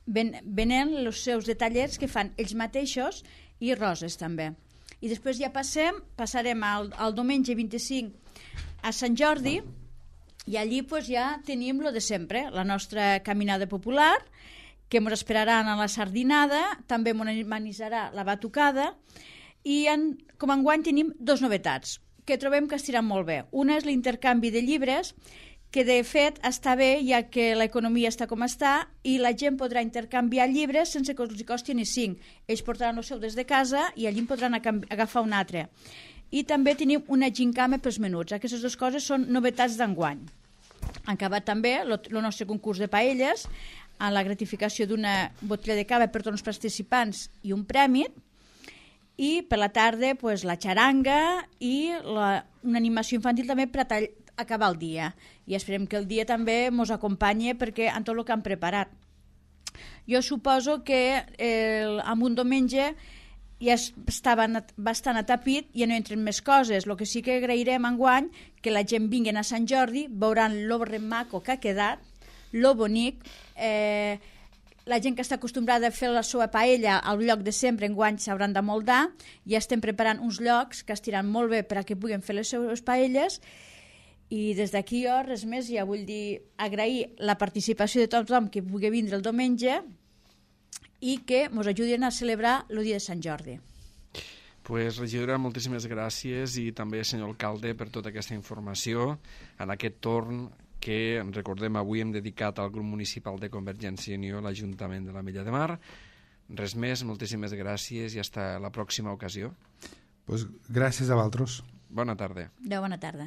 ven, venen els seus detallers que fan ells mateixos i roses també. I després ja passem, passarem al, al diumenge vint-i-cinc a Sant Jordi, i allí pues, ja tenim lo de sempre, la nostra caminada popular, que ens esperaran a la sardinada, també ens amenitzarà la batucada, i en, com enguany tenim dos novetats que trobem que estiran molt bé. Una és l'intercanvi de llibres, que de fet està bé ja que l'economia està com està i la gent podrà intercanviar llibres sense que els costi ni cinc. Ells portaran el seu des de casa i allí en podran agafar un altre. I també tenim una gincama pels menuts. Aquestes dues coses són novetats d'enguany. Han acabat també el nostre concurs de paelles amb la gratificació d'una botella de cava per tots els participants i un premi, i per la tarda pues, la xaranga i la, una animació infantil també per a acabar el dia. I esperem que el dia també ens acompanyi perquè en tot el que han preparat. Jo suposo que el, amb un diumenge ja estava bastant atapit i ja no entren més coses. El que sí que agrairem enguany que la gent vingui a Sant Jordi, veuran lo maco que ha quedat, lo bonic, eh, la gent que està acostumbrada a fer la seva paella al lloc de sempre enguany s'hauran de moldar. Ja estem preparant uns llocs que estiran molt bé per a que puguin fer les seves paelles. I des d'aquí jo, res més, ja vull dir agrair la participació de tothom que pugui vindre el diumenge i que ens ajudin a celebrar el dia de Sant Jordi. Pues, regidora, moltíssimes gràcies i també, senyor alcalde, per tota aquesta informació en aquest torn que, recordem, avui hem dedicat al grup municipal de Convergència i Unió, l'Ajuntament de l'Ametlla de Mar. Res més, moltíssimes gràcies i fins a la pròxima ocasió. Pues gràcies a vosaltres. Bona tarda. Adéu, bona tarda.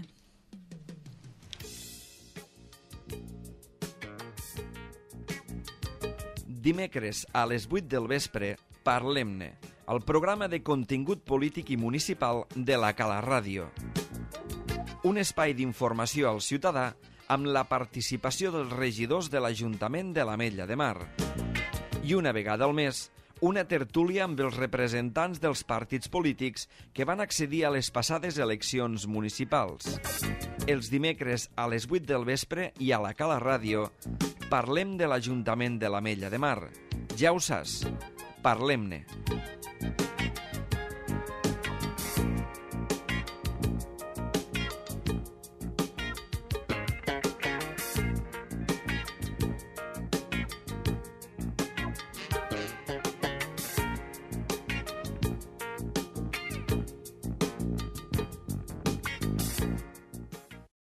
Dimecres a les vuit del vespre, Parlem-ne, el programa de contingut polític i municipal de la Cala Ràdio. Un espai d'informació al ciutadà amb la participació dels regidors de l'Ajuntament de l'Ametlla de Mar. I una vegada al mes, una tertúlia amb els representants dels partits polítics que van accedir a les passades eleccions municipals. Els dimecres a les vuit del vespre i a la Cala Ràdio parlem de l'Ajuntament de l'Ametlla de Mar. Ja ho saps, parlem-ne.